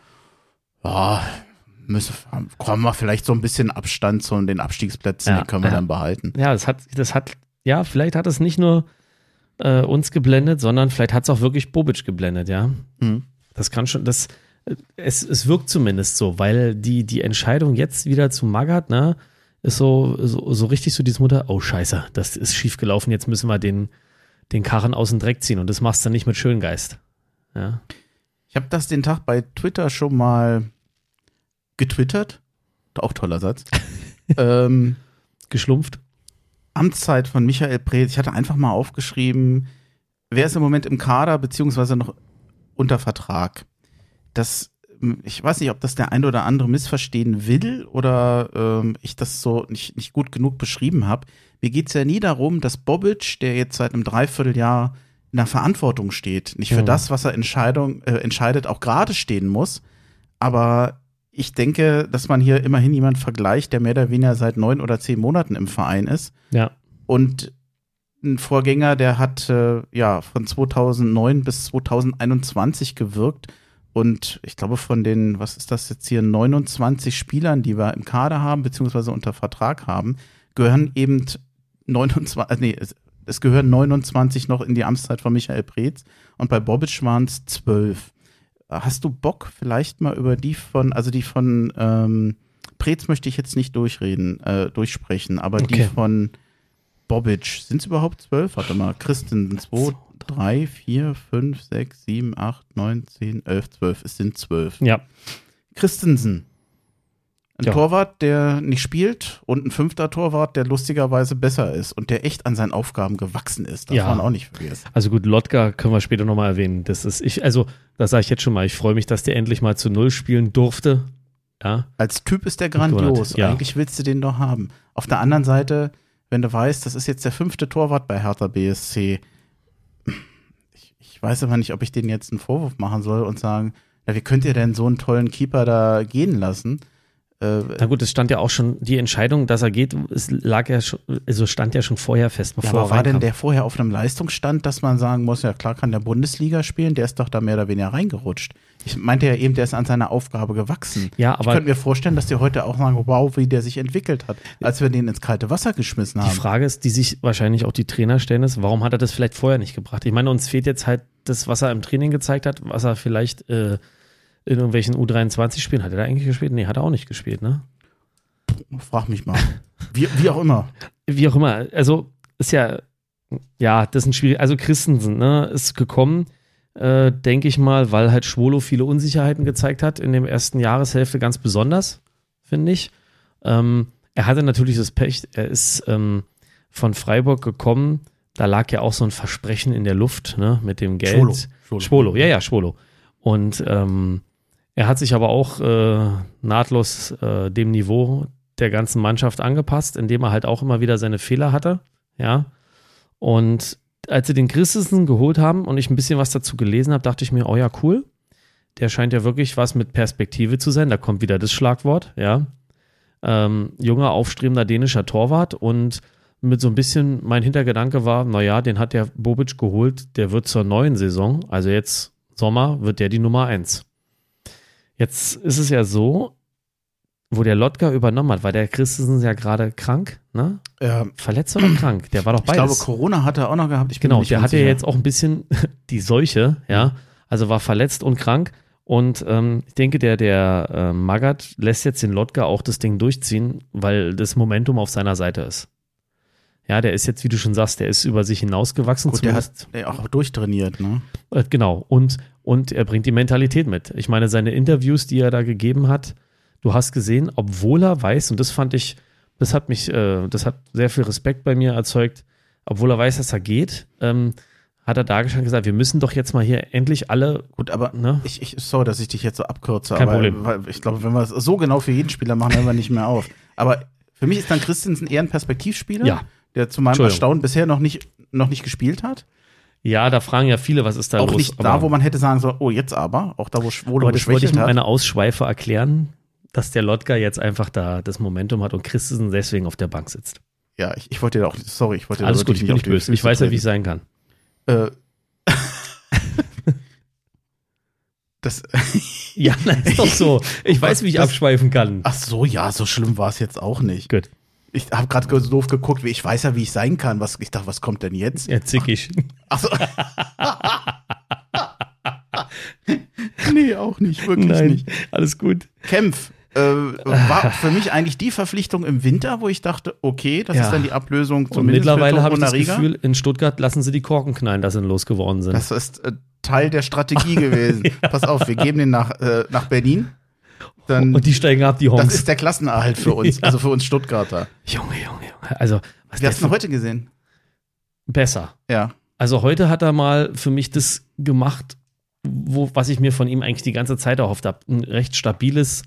kommen wir vielleicht so ein bisschen Abstand zu den Abstiegsplätzen, die können wir dann behalten. Ja, vielleicht hat es nicht nur uns geblendet, sondern vielleicht hat es auch wirklich Bobic geblendet, ja. Das kann schon, es wirkt zumindest so, weil die Entscheidung jetzt wieder zu Magath, ne, ist so richtig so dieses Mutter, oh Scheiße, das ist schief gelaufen, jetzt müssen wir den Karren aus dem Dreck ziehen und das machst du nicht mit Schöngeist. Ja. Ich habe das den Tag bei Twitter schon mal getwittert, auch toller Satz, Geschlumpft. Amtszeit von Michael Preetz. Ich hatte einfach mal aufgeschrieben, wer ist im Moment im Kader beziehungsweise noch unter Vertrag. Ich weiß nicht, ob das der ein oder andere missverstehen will oder ich das so nicht gut genug beschrieben habe. Mir geht es ja nie darum, dass Bobic, der jetzt seit einem Dreivierteljahr in der Verantwortung steht, nicht für das, was er entscheidet, auch gerade stehen muss. Aber ich denke, dass man hier immerhin jemanden vergleicht, der mehr oder weniger seit 9 oder 10 Monaten im Verein ist. Ja. Und ein Vorgänger, der hat von 2009 bis 2021 gewirkt. Und ich glaube, von den, 29 Spielern, die wir im Kader haben, beziehungsweise unter Vertrag haben, gehören eben 29 noch in die Amtszeit von Michael Preetz. Und bei Bobic waren es 12. Hast du Bock, vielleicht mal über die von Preetz möchte ich jetzt nicht durchsprechen, aber okay. Die von Bobic, sind es überhaupt 12? Warte mal, Christensen, 2, 3, 4, 5, 6, 7, 8, 9, 10, 11, 12. Es sind 12. Ja. Christensen. Ein Torwart, der nicht spielt und ein 5. Torwart, der lustigerweise besser ist und der echt an seinen Aufgaben gewachsen ist. Darf man auch nicht vergessen. Also gut, Lotka können wir später nochmal erwähnen. Das sage ich jetzt schon mal, ich freue mich, dass der endlich mal zu 0 spielen durfte. Ja. Als Typ ist der grandios. Ja. Eigentlich willst du den doch haben. Auf der anderen Seite, wenn du weißt, das ist jetzt der 5. Torwart bei Hertha BSC. Ich weiß aber nicht, ob ich denen jetzt einen Vorwurf machen soll und sagen, wie könnt ihr denn so einen tollen Keeper da gehen lassen? Na gut, es stand ja auch schon, die Entscheidung, dass er geht, stand ja schon vorher fest, Ja, bevor aber er war denn reinkam. der vorher auf einem Leistungsstand, dass man sagen muss, ja klar kann der Bundesliga spielen, der ist doch da mehr oder weniger reingerutscht. Ich meinte ja eben, der ist an seiner Aufgabe gewachsen. Ja, Ich aber könnte mir vorstellen, dass die heute auch sagen, wow, wie der sich entwickelt hat, als wir den ins kalte Wasser geschmissen die haben. Frage ist, die sich wahrscheinlich auch die Trainer stellen, ist, warum hat er das vielleicht vorher nicht gebracht? Ich meine, uns fehlt jetzt halt das, was er im Training gezeigt hat, was er vielleicht in irgendwelchen U23-Spielen, hat er da eigentlich gespielt? Nee, hat er auch nicht gespielt, ne? Frag mich mal. Wie auch immer. Wie auch immer, also ist ja, das ist ein schwierig, also Christensen, ne, ist gekommen, denke ich mal, weil halt Schwolo viele Unsicherheiten gezeigt hat in der ersten Jahreshälfte, ganz besonders, finde ich. Er hatte natürlich das Pech, er ist von Freiburg gekommen, da lag ja auch so ein Versprechen in der Luft, ne, mit dem Geld. Schwolo. Schwolo. Und er hat sich aber auch nahtlos dem Niveau der ganzen Mannschaft angepasst, indem er halt auch immer wieder seine Fehler hatte, ja. Und als sie den Christensen geholt haben und ich ein bisschen was dazu gelesen habe, dachte ich mir, oh ja, cool, der scheint ja wirklich was mit Perspektive zu sein, da kommt wieder das Schlagwort, ja. Junger, aufstrebender dänischer Torwart und mit so ein bisschen, mein Hintergedanke war, naja, den hat der Bobic geholt, der wird zur neuen Saison, also jetzt Sommer, wird der die Nummer 1. Jetzt ist es ja so, wo der Lotka übernommen hat, war der Christensen ja gerade krank, ne? Verletzt oder krank? Der war doch Ich beides. glaube, Corona hat er auch noch gehabt. Ich bin mir Genau, nicht der ganz hatte ja sicher. jetzt auch ein bisschen die Seuche, ja, also war verletzt und krank und ich denke, der Magath lässt jetzt den Lotka auch das Ding durchziehen, weil das Momentum auf seiner Seite ist. Ja, der ist jetzt, wie du schon sagst, der ist über sich hinausgewachsen. Gut, der hat auch durchtrainiert, ne? Genau, und er bringt die Mentalität mit. Ich meine, seine Interviews, die er da gegeben hat, du hast gesehen, obwohl er weiß, und das fand ich, das hat sehr viel Respekt bei mir erzeugt, obwohl er weiß, dass er geht, hat er dargestellt und gesagt, wir müssen doch jetzt mal hier endlich alle. Gut, aber ne? sorry, dass ich dich jetzt so abkürze, Kein aber Problem. weil ich glaube, wenn wir es so genau für jeden Spieler machen, hören wir nicht mehr auf. Aber für mich ist dann Christensen eher ein Perspektivspieler, Ja. der zu meinem Entschuldigung. Erstaunen bisher noch nicht gespielt hat. Ja, da fragen ja viele, was ist da Auch los? nicht da, wo man hätte sagen sollen, oh, jetzt auch da, wo Schwolo aber das wollte ich geschwächelt mit hat. meiner Ausschweife erklären, dass der Lotka jetzt einfach da das Momentum hat und Christensen deswegen auf der Bank sitzt. Ja, ich wollte dir auch, sorry, ich wollte dir Alles wirklich gut, ich bin auf nicht die böse. Füße Ich weiß ja, wie treten. es sein kann. Das, Ja, das ist doch so. Ich weiß, wie ich abschweifen kann. ach so, ja, so schlimm war es jetzt auch nicht. Gut. Ich habe gerade so doof geguckt, wie ich weiß ja, wie ich sein kann. Ich dachte, was kommt denn jetzt? Ja, zickig. Ach so. Nee, auch nicht, wirklich Nein, nicht. alles gut. Kempf war für mich eigentlich die Verpflichtung im Winter, wo ich dachte, okay, das Ja. ist dann die Ablösung Und zumindest mittlerweile für habe ich das Torunariga. Gefühl, in Stuttgart lassen sie die Korken knallen, dass sie losgeworden sind. Das ist Teil der Strategie gewesen. Pass auf, wir geben den nach Berlin. Dann, und die steigen ab, die das Honks. ist der Klassenerhalt für uns, Ja. also für uns Stuttgarter. Junge. Also, was Wie der hast du ihn heute gesehen? besser. Ja. Also heute hat er mal für mich das gemacht, was ich mir von ihm eigentlich die ganze Zeit erhofft habe. Ein recht stabiles,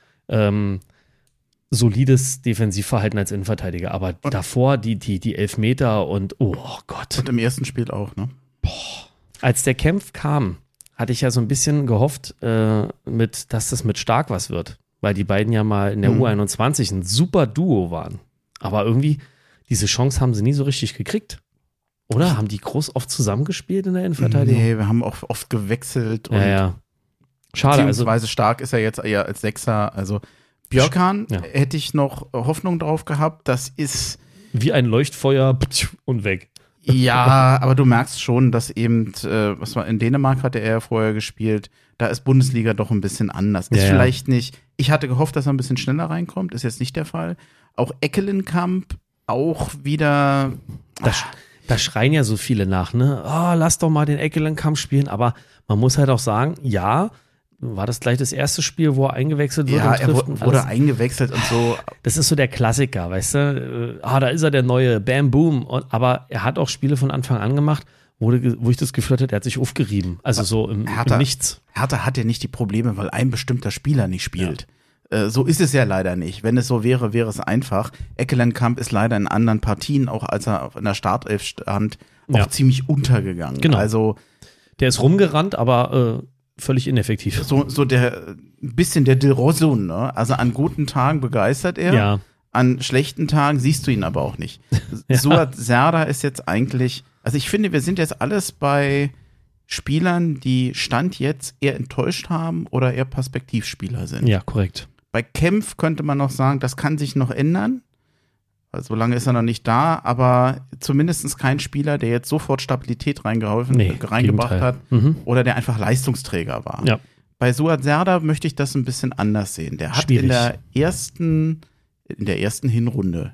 solides Defensivverhalten als Innenverteidiger. Aber davor die Elfmeter und oh Gott. Und im ersten Spiel auch, ne? Als der Kempf kam, hatte ich ja so ein bisschen gehofft, dass das mit Stark was wird. Weil die beiden ja mal in der U21 ein super Duo waren. Aber irgendwie, diese Chance haben sie nie so richtig gekriegt. Oder? Haben die groß oft zusammengespielt in der Innenverteidigung? Nee, wir haben auch oft gewechselt. Und Ja. Schade, also beziehungsweise Stark ist er jetzt eher als Sechser. Also Björkan Ja. hätte ich noch Hoffnung drauf gehabt. Das ist, wie ein Leuchtfeuer und weg. ja, aber du merkst schon, dass eben, was war in Dänemark hatte er ja vorher gespielt, da ist Bundesliga doch ein bisschen anders. Ist Ja. vielleicht nicht, ich hatte gehofft, dass er ein bisschen schneller reinkommt, ist jetzt nicht der Fall. Auch Eckelenkamp auch wieder, Da schreien ja so viele nach, ne? Oh, lass doch mal den Eckelenkamp spielen. Aber man muss halt auch sagen, ja, war das gleich das erste Spiel, wo er eingewechselt wird ja, und er trifft und wurde alles? eingewechselt und so. Das ist so der Klassiker, weißt du? Da ist er der neue Bam Boom. Aber er hat auch Spiele von Anfang an gemacht, wo ich das Gefühl hatte, er hat sich aufgerieben. Also so im Nichts. Hertha hat ja nicht die Probleme, weil ein bestimmter Spieler nicht spielt. So ist es ja leider nicht. Wenn es so wäre, wäre es einfach. Eckelenkamp ist leider in anderen Partien, auch als er in der Startelf stand, auch Ja. ziemlich untergegangen. Genau. Also Der ist rumgerannt, aber völlig ineffektiv. So ein bisschen der Dilrosun, ne? Also an guten Tagen begeistert er, Ja. an schlechten Tagen siehst du ihn aber auch nicht. Ja. Suat Serdar ist jetzt eigentlich, also ich finde, wir sind jetzt alles bei Spielern, die Stand jetzt eher enttäuscht haben oder eher Perspektivspieler sind. Ja, korrekt. Bei Kempf könnte man noch sagen, das kann sich noch ändern. So lange ist er noch nicht da, aber zumindest kein Spieler, der jetzt sofort Stabilität reingebracht Gegenteil. hat oder der einfach Leistungsträger war. Ja. Bei Suat Serdar möchte ich das ein bisschen anders sehen. Der hat Schwierig. in der ersten Hinrunde,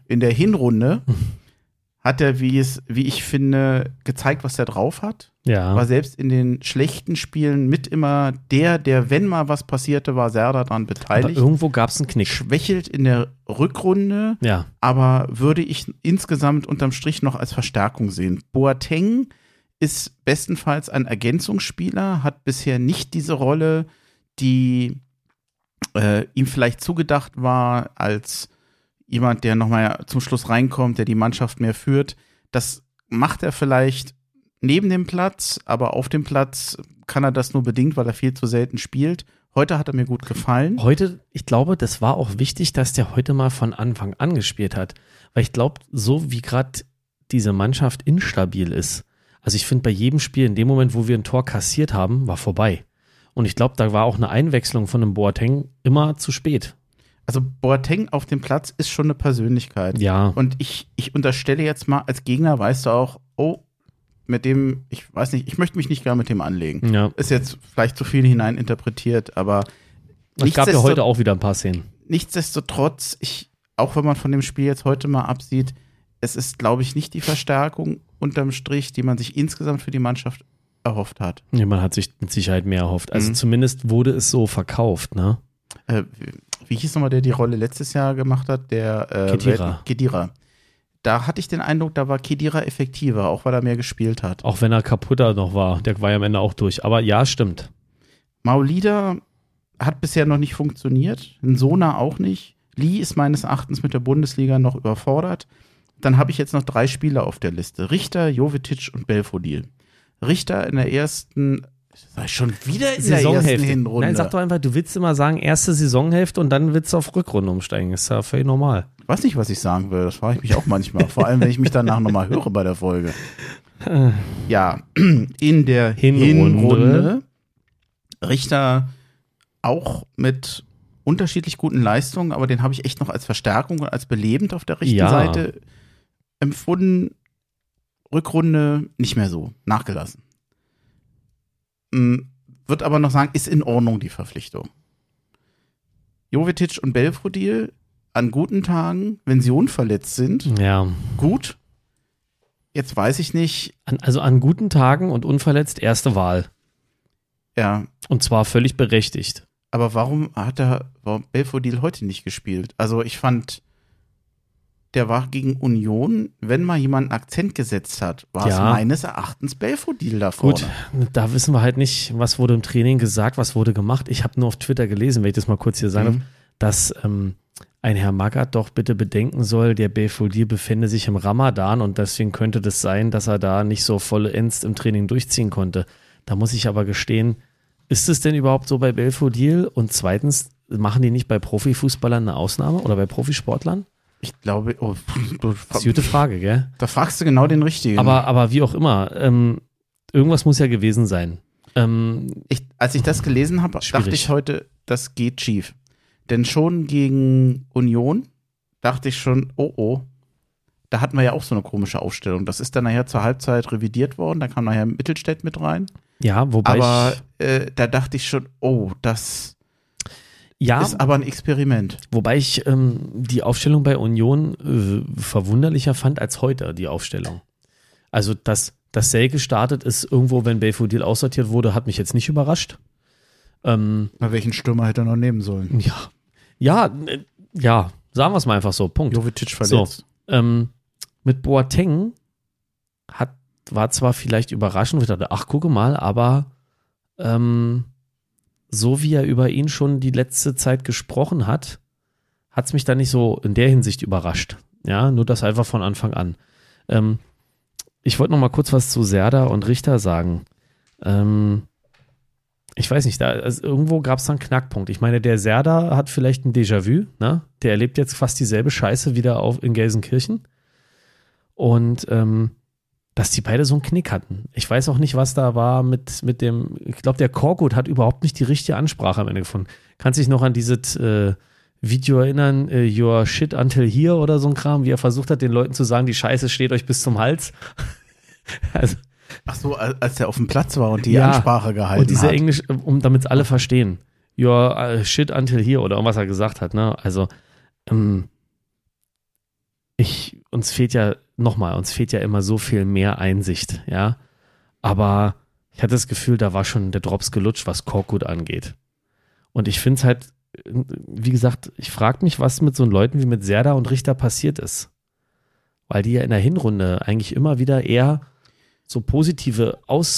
hat er, wie ich finde, gezeigt, was er drauf hat. Ja. War selbst in den schlechten Spielen mit immer der, wenn mal was passierte, war Serdar daran Aber beteiligt. irgendwo gab es einen Knick. Schwächelt in der Rückrunde, Ja. aber würde ich insgesamt unterm Strich noch als Verstärkung sehen. Boateng ist bestenfalls ein Ergänzungsspieler, hat bisher nicht diese Rolle, die ihm vielleicht zugedacht war, als jemand, der nochmal zum Schluss reinkommt, der die Mannschaft mehr führt. Das macht er vielleicht neben dem Platz, aber auf dem Platz kann er das nur bedingt, weil er viel zu selten spielt. Heute hat er mir gut gefallen. Heute, ich glaube, das war auch wichtig, dass der heute mal von Anfang an gespielt hat. Weil ich glaube, so wie gerade diese Mannschaft instabil ist, also ich finde bei jedem Spiel, in dem Moment, wo wir ein Tor kassiert haben, war vorbei. Und ich glaube, da war auch eine Einwechslung von einem Boateng immer zu spät. Also Boateng auf dem Platz ist schon eine Persönlichkeit. Ja. Und ich unterstelle jetzt mal, als Gegner weißt du auch, oh, mit dem, ich weiß nicht, ich möchte mich nicht gar mit dem anlegen. Ja. Ist jetzt vielleicht zu viel hineininterpretiert, aber Es gab ja heute auch wieder ein paar Szenen. nichtsdestotrotz, auch wenn man von dem Spiel jetzt heute mal absieht, es ist, glaube ich, nicht die Verstärkung unterm Strich, die man sich insgesamt für die Mannschaft erhofft hat. Ja, man hat sich mit Sicherheit mehr erhofft. Also zumindest wurde es so verkauft, ne? Wie hieß nochmal, der die Rolle letztes Jahr gemacht hat? Der Khedira. Da hatte ich den Eindruck, da war Khedira effektiver, auch weil er mehr gespielt hat. Auch wenn er kaputter noch war. Der war ja am Ende auch durch. Aber ja, stimmt. Maolida hat bisher noch nicht funktioniert. Nsona auch nicht. Lee ist meines Erachtens mit der Bundesliga noch überfordert. Dann habe ich jetzt noch 3 Spieler auf der Liste. Richter, Jovetic und Belfodil. Richter in der ersten, schon wieder in der ersten Hinrunde. Nein, sag doch einfach, du willst immer sagen, erste Saisonhälfte und dann willst du auf Rückrunde umsteigen. Ist ja völlig normal. Ich weiß nicht, was ich sagen will. Das frage ich mich auch manchmal. Vor allem, wenn ich mich danach nochmal höre bei der Folge. Ja, in der Hinrunde. Richter auch mit unterschiedlich guten Leistungen, aber den habe ich echt noch als Verstärkung und als belebend auf der rechten Seite empfunden. Rückrunde nicht mehr so, nachgelassen. Wird aber noch sagen, ist in Ordnung, die Verpflichtung. Jovetic und Belfodil an guten Tagen, wenn sie unverletzt sind, gut. Jetzt weiß ich nicht. Also an guten Tagen und unverletzt erste Wahl. Ja. Und zwar völlig berechtigt. Aber warum Belfodil heute nicht gespielt? Also ich fand, der war gegen Union, wenn mal jemand einen Akzent gesetzt hat, war es meines Erachtens Belfodil da vorne. Gut, da wissen wir halt nicht, was wurde im Training gesagt, was wurde gemacht. Ich habe nur auf Twitter gelesen, wenn ich das mal kurz hier sagen darf, dass ein Herr Magath doch bitte bedenken soll, der Belfodil befände sich im Ramadan und deswegen könnte das sein, dass er da nicht so vollends im Training durchziehen konnte. Da muss ich aber gestehen, ist es denn überhaupt so bei Belfodil? Und zweitens, machen die nicht bei Profifußballern eine Ausnahme oder bei Profisportlern? Ich glaube, das ist eine gute Frage, gell? Da fragst du genau den Richtigen. Aber wie auch immer, irgendwas muss ja gewesen sein. Als ich das gelesen habe, dachte ich heute, das geht schief. Denn schon gegen Union dachte ich schon, da hatten wir ja auch so eine komische Aufstellung. Das ist dann nachher zur Halbzeit revidiert worden, da kam nachher Mittelstädt mit rein. Ja, wobei da dachte ich schon, das ja, ist aber ein Experiment. Wobei ich die Aufstellung bei Union verwunderlicher fand als heute, die Aufstellung. Also, dass Selke gestartet ist irgendwo, wenn Belfodil aussortiert wurde, hat mich jetzt nicht überrascht. Welchen Stürmer hätte er noch nehmen sollen? Ja, sagen wir es mal einfach so, Punkt. Jovetic verletzt. So, mit Boateng war zwar vielleicht überraschend, wo ich dachte, ach, gucke mal, aber so wie er über ihn schon die letzte Zeit gesprochen hat es mich da nicht so in der Hinsicht überrascht. Ja, nur das einfach von Anfang an. Ich wollte noch mal kurz was zu Serdar und Richter sagen. ich weiß nicht, also irgendwo gab es da einen Knackpunkt. Ich meine, der Serdar hat vielleicht ein Déjà-vu, ne? Der erlebt jetzt fast dieselbe Scheiße wieder in Gelsenkirchen. Und dass die beide so einen Knick hatten. Ich weiß auch nicht, was da war mit dem, ich glaube, der Korkut hat überhaupt nicht die richtige Ansprache am Ende gefunden. Kannst dich noch an dieses Video erinnern, your shit until here oder so ein Kram, wie er versucht hat, den Leuten zu sagen, die Scheiße steht euch bis zum Hals. Also, ach so, als er auf dem Platz war und die Ansprache gehalten hat. Und diese Englisch, damit es alle verstehen. Your shit until here oder irgendwas er gesagt hat, ne? Also, uns fehlt ja immer so viel mehr Einsicht, ja. Aber ich hatte das Gefühl, da war schon der Drops gelutscht, was Korkut angeht. Und ich finde es halt, wie gesagt, ich frage mich, was mit so Leuten wie mit Serdar und Richter passiert ist. Weil die ja in der Hinrunde eigentlich immer wieder eher so positive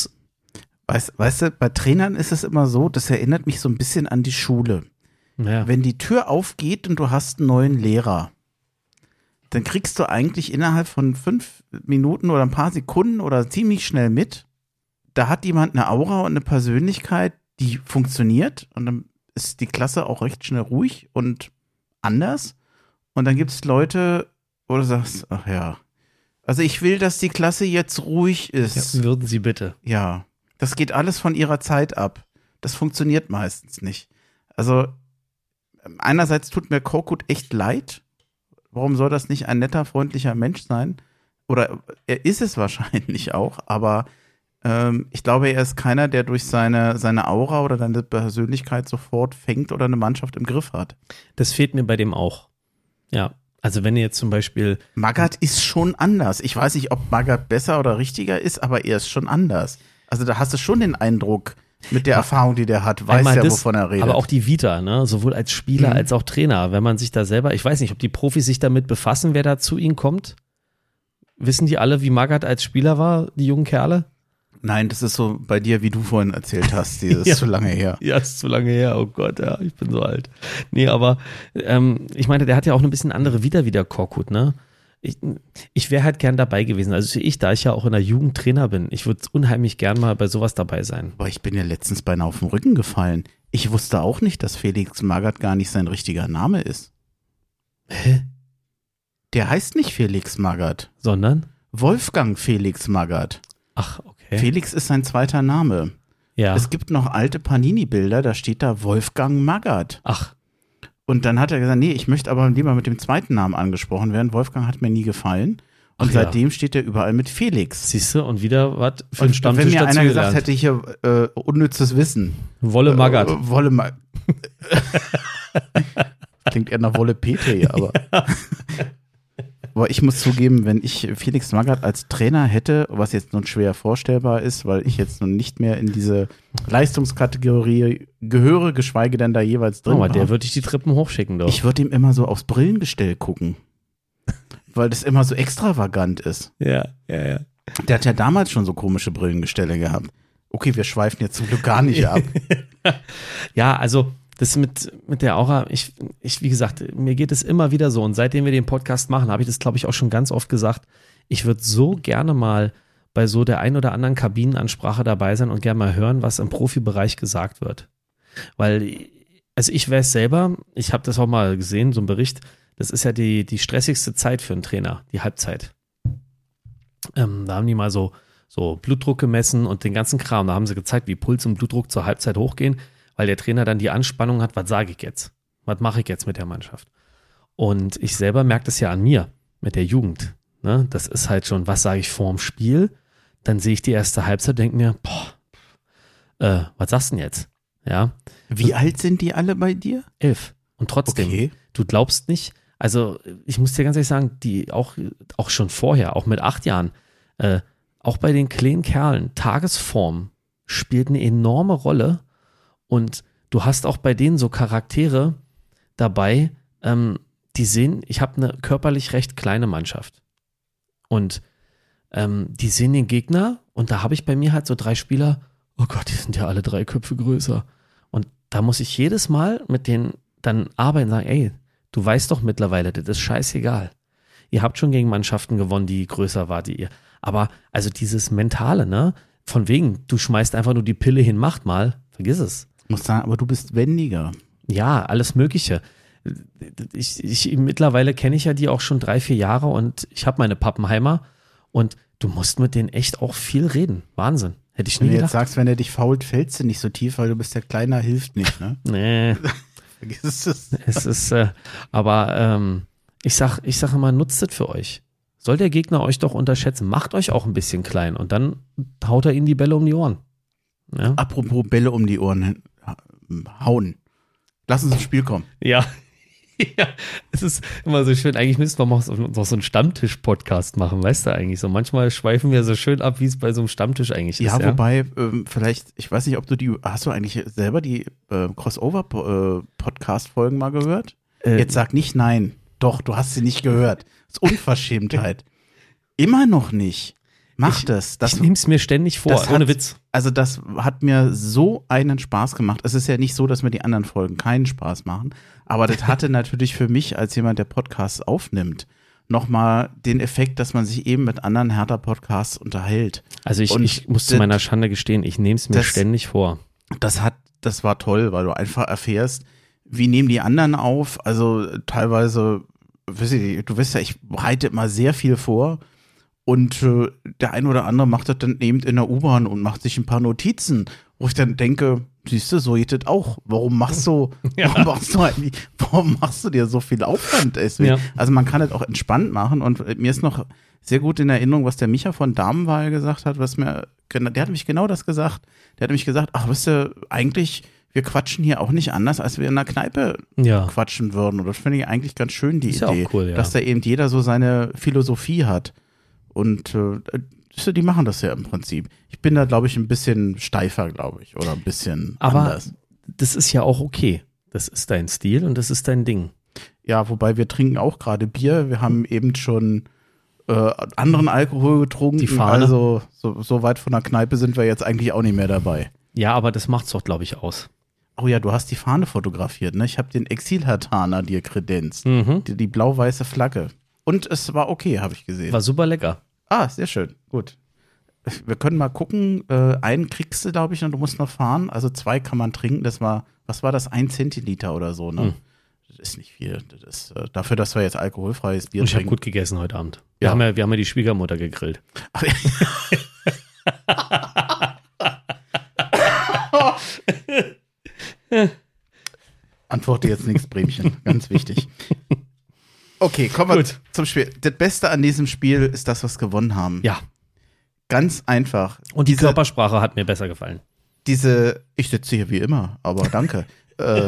Weißt du, bei Trainern ist es immer so, das erinnert mich so ein bisschen an die Schule. Ja. Wenn die Tür aufgeht und du hast einen neuen Lehrer, dann kriegst du eigentlich innerhalb von 5 Minuten oder ein paar Sekunden oder ziemlich schnell mit, da hat jemand eine Aura und eine Persönlichkeit, die funktioniert und dann ist die Klasse auch recht schnell ruhig und anders. Und dann gibt es Leute, wo du sagst, ach ja, also ich will, dass die Klasse jetzt ruhig ist. Ja, würden Sie bitte. Ja, das geht alles von ihrer Zeit ab. Das funktioniert meistens nicht. Also einerseits tut mir Korkut echt leid. Warum soll das nicht ein netter, freundlicher Mensch sein? Oder er ist es wahrscheinlich auch, aber ich glaube, er ist keiner, der durch seine Aura oder seine Persönlichkeit sofort fängt oder eine Mannschaft im Griff hat. Das fehlt mir bei dem auch. Ja, also wenn ihr jetzt zum Beispiel Magath ist schon anders. Ich weiß nicht, ob Magath besser oder richtiger ist, aber er ist schon anders. Also da hast du schon den Eindruck, mit der Erfahrung, die der hat, weiß er, wovon er redet. Aber auch die Vita, ne? Sowohl als Spieler als auch Trainer. Wenn man sich da selber, ich weiß nicht, ob die Profis sich damit befassen, wer da zu ihnen kommt. Wissen die alle, wie Magath als Spieler war, die jungen Kerle? Nein, das ist so bei dir, wie du vorhin erzählt hast. Das ist zu lange her. Ja, ist zu lange her. Oh Gott, ja, ich bin so alt. Nee, aber ich meine, der hat ja auch ein bisschen andere Vita wie der Korkut, ne? Ich wäre halt gern dabei gewesen. Also da ich ja auch in der Jugend Trainer bin, ich würde unheimlich gern mal bei sowas dabei sein. Aber ich bin ja letztens beinahe auf den Rücken gefallen. Ich wusste auch nicht, dass Felix Magath gar nicht sein richtiger Name ist. Hä? Der heißt nicht Felix Magath. Sondern? Wolfgang Felix Magath. Ach, okay. Felix ist sein zweiter Name. Ja. Es gibt noch alte Panini-Bilder, da steht da Wolfgang Magath. Ach. Und dann hat er gesagt, nee, ich möchte aber lieber mit dem zweiten Namen angesprochen werden. Wolfgang hat mir nie gefallen. Und seitdem steht er überall mit Felix. Siehst du, und wieder was für ein ein Stammtisch dazu. Wenn mir einer gesagt gelernt. hätte, hier unnützes Wissen. Wolle Magath. Wolle Magath. Klingt eher nach Wolle Petri, aber. Ja. Aber ich muss zugeben, wenn ich Felix Magath als Trainer hätte, was jetzt nun schwer vorstellbar ist, weil ich jetzt nun nicht mehr in diese Leistungskategorie gehöre, geschweige denn da jeweils drin war. Der würde ich die Treppen hochschicken, doch. Ich würde ihm immer so aufs Brillengestell gucken, weil das immer so extravagant ist. Ja. Der hat ja damals schon so komische Brillengestelle gehabt. Okay, wir schweifen jetzt zum Glück gar nicht ab. Ja, also das mit der Aura, ich, wie gesagt, mir geht es immer wieder so. Und seitdem wir den Podcast machen, habe ich das, glaube ich, auch schon ganz oft gesagt. Ich würde so gerne mal bei so der ein oder anderen Kabinenansprache dabei sein und gerne mal hören, was im Profibereich gesagt wird. Weil, also ich weiß selber, ich habe das auch mal gesehen, so ein Bericht, das ist ja die stressigste Zeit für einen Trainer, die Halbzeit. Da haben die mal so Blutdruck gemessen und den ganzen Kram. Da haben sie gezeigt, wie Puls und Blutdruck zur Halbzeit hochgehen, weil der Trainer dann die Anspannung hat, was sage ich jetzt? Was mache ich jetzt mit der Mannschaft? Und ich selber merke das ja an mir mit der Jugend. Ne? Das ist halt schon, was sage ich vorm Spiel? Dann sehe ich die erste Halbzeit, denke mir, was sagst du denn jetzt? Ja. Wie alt sind die alle bei dir? 11. Und trotzdem, Du glaubst nicht, also ich muss dir ganz ehrlich sagen, die auch schon vorher, auch mit 8 Jahren, auch bei den kleinen Kerlen, Tagesform spielt eine enorme Rolle. Und du hast auch bei denen so Charaktere dabei, die sehen, ich habe eine körperlich recht kleine Mannschaft. Und die sehen den Gegner und da habe ich bei mir halt so 3 Spieler, oh Gott, die sind ja alle 3 Köpfe größer. Und da muss ich jedes Mal mit denen dann arbeiten und sagen, ey, du weißt doch mittlerweile, das ist scheißegal. Ihr habt schon gegen Mannschaften gewonnen, die größer war, die ihr. Aber also dieses Mentale, ne? Von wegen, du schmeißt einfach nur die Pille hin, macht mal, Vergiss es. Ich muss sagen, aber du bist wendiger. Ja, alles Mögliche. Mittlerweile kenne ich ja die auch schon 3-4 Jahre und ich habe meine Pappenheimer und du musst mit denen echt auch viel reden. Wahnsinn. Hätte ich nie Wenn du jetzt gedacht. sagst, wenn er dich fault, fällst du nicht so tief, weil du bist ja kleiner, hilft nicht, ne? Nee, Vergiss es. es ist, aber ich sag immer, nutzt es für euch. Soll der Gegner euch doch unterschätzen, macht euch auch ein bisschen klein und dann haut er ihnen die Bälle um die Ohren. Ja, Apropos Bälle um die Ohren hauen. Lass uns ins Spiel kommen. ja. Ja, es ist immer so schön. Eigentlich müssten wir noch so einen Stammtisch-Podcast machen, weißt du eigentlich so. Manchmal schweifen wir so schön ab, wie es bei so einem Stammtisch eigentlich ist. Ja, wobei, vielleicht, ich weiß nicht, ob du hast du eigentlich selber die Crossover-Podcast-Folgen mal gehört? Jetzt sag nicht nein. Doch, du hast sie nicht gehört. Das ist Unverschämtheit. Immer noch nicht. Mach das. Ich nehme es mir ständig vor, ohne Witz. Also das hat mir so einen Spaß gemacht. Es ist ja nicht so, dass mir die anderen Folgen keinen Spaß machen, aber das hatte natürlich für mich als jemand, der Podcasts aufnimmt, nochmal den Effekt, dass man sich eben mit anderen Hertha-Podcasts unterhält. Also ich muss zu meiner Schande gestehen, ich nehme es mir ständig vor. Das war toll, weil du einfach erfährst, wie nehmen die anderen auf. Also teilweise, du weißt ja, ich bereite immer sehr viel vor. Und der ein oder andere macht das dann eben in der U-Bahn und macht sich ein paar Notizen, wo ich dann denke, siehst du, so geht das auch. Warum machst du dir so viel Aufwand? Ja. Also man kann das auch entspannt machen und mir ist noch sehr gut in Erinnerung, was der Micha von Damenwahl gesagt hat, der hat mich genau das gesagt. Der hat mich gesagt, ach, weißt du, eigentlich, wir quatschen hier auch nicht anders, als wir in einer Kneipe quatschen würden. Und das finde ich eigentlich ganz schön, die Idee, ja auch cool, dass da eben jeder so seine Philosophie hat. Und die machen das ja im Prinzip. Ich bin da, glaube ich, ein bisschen steifer, oder ein bisschen anders. Aber das ist ja auch okay. Das ist dein Stil und das ist dein Ding. Ja, wobei wir trinken auch gerade Bier. Wir haben eben schon anderen Alkohol getrunken. Die Fahne. Also so weit von der Kneipe sind wir jetzt eigentlich auch nicht mehr dabei. Ja, aber das macht's doch, glaube ich, aus. Oh ja, du hast die Fahne fotografiert, ne? Ich habe den Exilhertaner dir kredenzt. Die blau-weiße Flagge. Und es war okay, habe ich gesehen. War super lecker. Ah, sehr schön. Gut. Wir können mal gucken. Einen kriegst du, glaube ich, und du musst noch fahren. Also 2 kann man trinken. Was war das? 1 Zentiliter oder so, ne? Das ist nicht viel. Das ist dafür, dass wir jetzt alkoholfreies Bier und ich habe trinken. gut gegessen heute Abend. Ja. Wir haben ja die Schwiegermutter gegrillt. Antworte jetzt nichts, Bremchen. Ganz wichtig. Okay, kommen wir zum Spiel. Das Beste an diesem Spiel ist das, was gewonnen haben. Ja. Ganz einfach. Und die Körpersprache hat mir besser gefallen. Ich sitze hier wie immer, aber danke. Der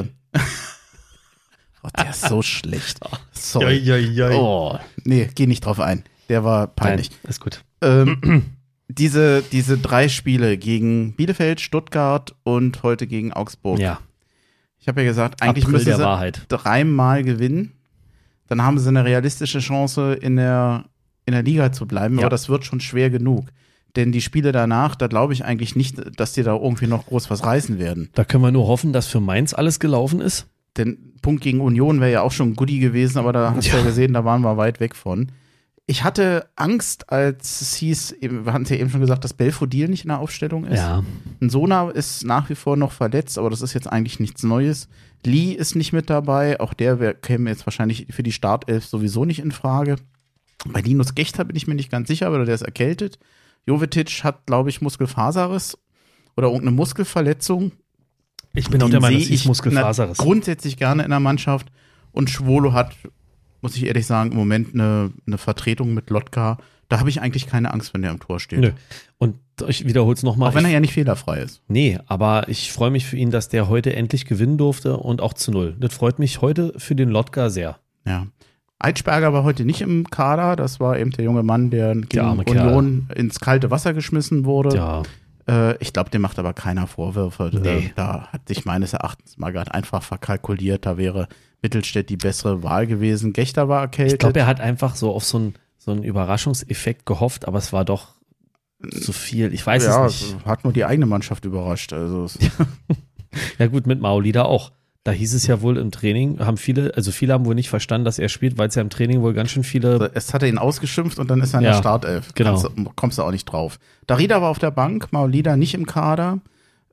ist so schlecht. Sorry. Oh, nee, geh nicht drauf ein. Der war peinlich. Nein, ist gut. Diese 3 Spiele gegen Bielefeld, Stuttgart und heute gegen Augsburg. Ja. Ich habe ja gesagt, eigentlich müssen sie 3-mal gewinnen. Dann haben sie eine realistische Chance, in der Liga zu bleiben. Aber das wird schon schwer genug. Denn die Spiele danach, da glaube ich eigentlich nicht, dass die da irgendwie noch groß was reißen werden. Da können wir nur hoffen, dass für Mainz alles gelaufen ist. Denn Punkt gegen Union wäre ja auch schon ein Goodie gewesen, aber da hast du ja gesehen, da waren wir weit weg von. Ich hatte Angst, als es hieß, wir hatten es ja eben schon gesagt, dass Belfodil nicht in der Aufstellung ist. Ja. Sona ist nach wie vor noch verletzt, aber das ist jetzt eigentlich nichts Neues. Lee ist nicht mit dabei, auch der käme jetzt wahrscheinlich für die Startelf sowieso nicht in Frage. Bei Linus Gächter bin ich mir nicht ganz sicher, aber der ist erkältet. Jovetic hat, glaube ich, Muskelfaserriss oder irgendeine Muskelverletzung. Ich bin auch der Meinung, dass ich Muskelfaserriss. Grundsätzlich gerne in der Mannschaft. Und Schwolo hat, muss ich ehrlich sagen, im Moment eine Vertretung mit Lotka. Da habe ich eigentlich keine Angst, wenn der am Tor steht. Nö. Und ich wiederhole es nochmal. Auch wenn er ja nicht fehlerfrei ist. Nee, aber ich freue mich für ihn, dass der heute endlich gewinnen durfte und auch zu 0. Das freut mich heute für den Lotka sehr. Ja. Eitschberger war heute nicht im Kader. Das war eben der junge Mann, der gegen Union ins kalte Wasser geschmissen wurde. Ja. Ich glaube, dem macht aber keiner Vorwürfe. Nee. Da hat sich meines Erachtens Magath einfach verkalkuliert. Da wäre Mittelstädt die bessere Wahl gewesen. Gächter war erkältet. Ich glaube, er hat einfach so auf so einen Überraschungseffekt gehofft, aber es war doch zu viel. Ich weiß es nicht. Ja, hat nur die eigene Mannschaft überrascht. Also ja gut, mit Maolida auch. Da hieß es ja wohl im Training, viele haben wohl nicht verstanden, dass er spielt, weil es ja im Training wohl ganz schön viele... Es hat er ihn ausgeschimpft und dann ist er in der Startelf. Genau. Kommst du auch nicht drauf. Darida war auf der Bank, Maolida nicht im Kader.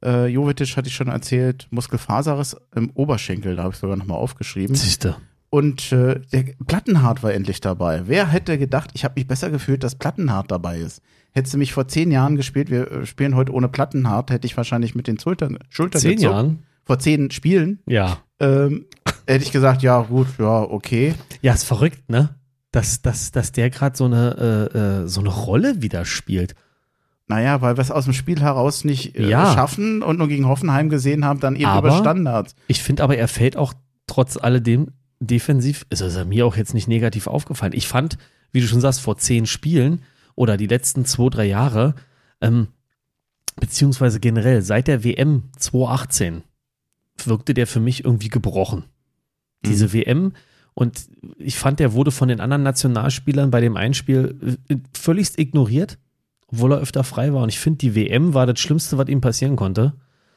Jovetic hatte ich schon erzählt, Muskelfaserriss im Oberschenkel, da habe ich sogar nochmal aufgeschrieben. Siehste. Und der Plattenhardt war endlich dabei. Wer hätte gedacht, ich habe mich besser gefühlt, dass Plattenhardt dabei ist. Hättest du mich vor 10 Jahren gespielt, wir spielen heute ohne Plattenhardt, hätte ich wahrscheinlich mit den Schultern 10 gezuckt. Jahren? Vor 10 Spielen. Ja. Hätte ich gesagt, ja gut, ja, okay. Ja, ist verrückt, ne? Dass der gerade so eine Rolle wieder spielt. Naja, weil wir es aus dem Spiel heraus nicht schaffen und nur gegen Hoffenheim gesehen haben, dann eben aber über Standards. Ich finde aber, er fällt auch trotz alledem defensiv, ist er mir auch jetzt nicht negativ aufgefallen. Ich fand, wie du schon sagst, vor 10 Spielen oder die letzten 2-3 Jahre, beziehungsweise generell seit der WM 2018 wirkte der für mich irgendwie gebrochen. Diese WM, und ich fand, der wurde von den anderen Nationalspielern bei dem Einspiel völligst ignoriert, obwohl er öfter frei war. Und ich finde, die WM war das Schlimmste, was ihm passieren konnte.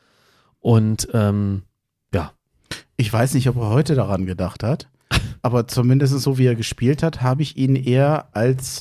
Und ja. Ich weiß nicht, ob er heute daran gedacht hat, aber zumindest so, wie er gespielt hat, habe ich ihn eher als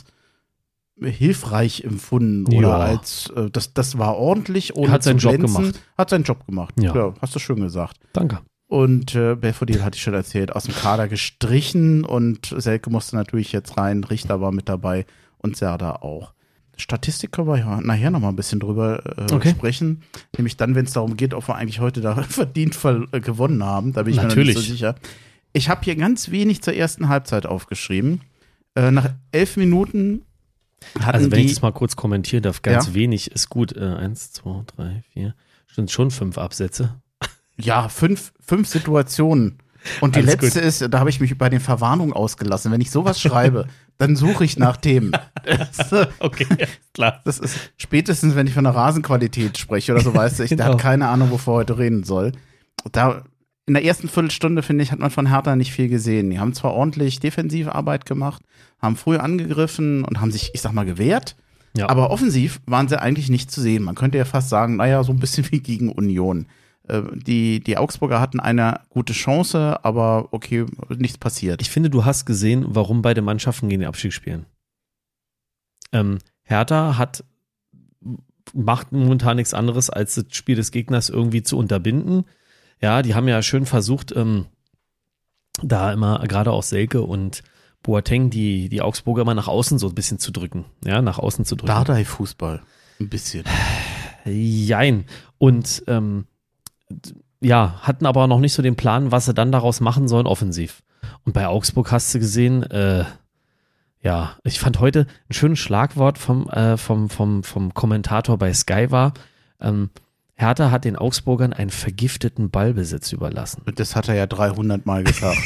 hilfreich empfunden oder als, das war ordentlich, ohne hat seinen zu Job glänzen. gemacht. Hat seinen Job gemacht, ja hast du schön gesagt. Danke. Und Belfodil hatte ich schon erzählt, aus dem Kader gestrichen und Selke musste natürlich jetzt rein, Richter war mit dabei und Serdar auch. Statistik können wir ja nachher nochmal ein bisschen drüber sprechen, nämlich dann, wenn es darum geht, ob wir eigentlich heute da verdient gewonnen haben, da bin ich mir noch nicht so sicher. Ich habe hier ganz wenig zur ersten Halbzeit aufgeschrieben. Nach 11 Minuten hatten also wenn ich das mal kurz kommentieren darf, ganz wenig ist gut. 1, 2, 3, 4, sind schon 5 Absätze. Ja, 5 Situationen. Und die Alles letzte gut. ist, da habe ich mich bei den Verwarnungen ausgelassen. Wenn ich sowas schreibe, dann suche ich nach Themen. Okay, klar. Das ist spätestens, wenn ich von der Rasenqualität spreche oder so, weißt du, der hat keine Ahnung, wovon er heute reden soll. Da in der ersten Viertelstunde, finde ich, hat man von Hertha nicht viel gesehen. Die haben zwar ordentlich Defensivarbeit gemacht, haben früh angegriffen und haben sich, ich sag mal, gewehrt, aber offensiv waren sie eigentlich nicht zu sehen. Man könnte ja fast sagen, naja, so ein bisschen wie gegen Union. Die Augsburger hatten eine gute Chance, aber okay, nichts passiert. Ich finde, du hast gesehen, warum beide Mannschaften gegen den Abstieg spielen. Hertha macht momentan nichts anderes, als das Spiel des Gegners irgendwie zu unterbinden. Ja, die haben ja schön versucht, da immer, gerade auch Selke und Boateng, die Augsburger immer nach außen so ein bisschen zu drücken. Ja, nach außen zu drücken. Dardai-Fußball. Ein bisschen. Jein. Und hatten aber noch nicht so den Plan, was sie dann daraus machen sollen offensiv. Und bei Augsburg hast du gesehen, ich fand heute ein schönes Schlagwort vom Kommentator bei Sky war, Hertha hat den Augsburgern einen vergifteten Ballbesitz überlassen. Das hat er ja 300 Mal gesagt.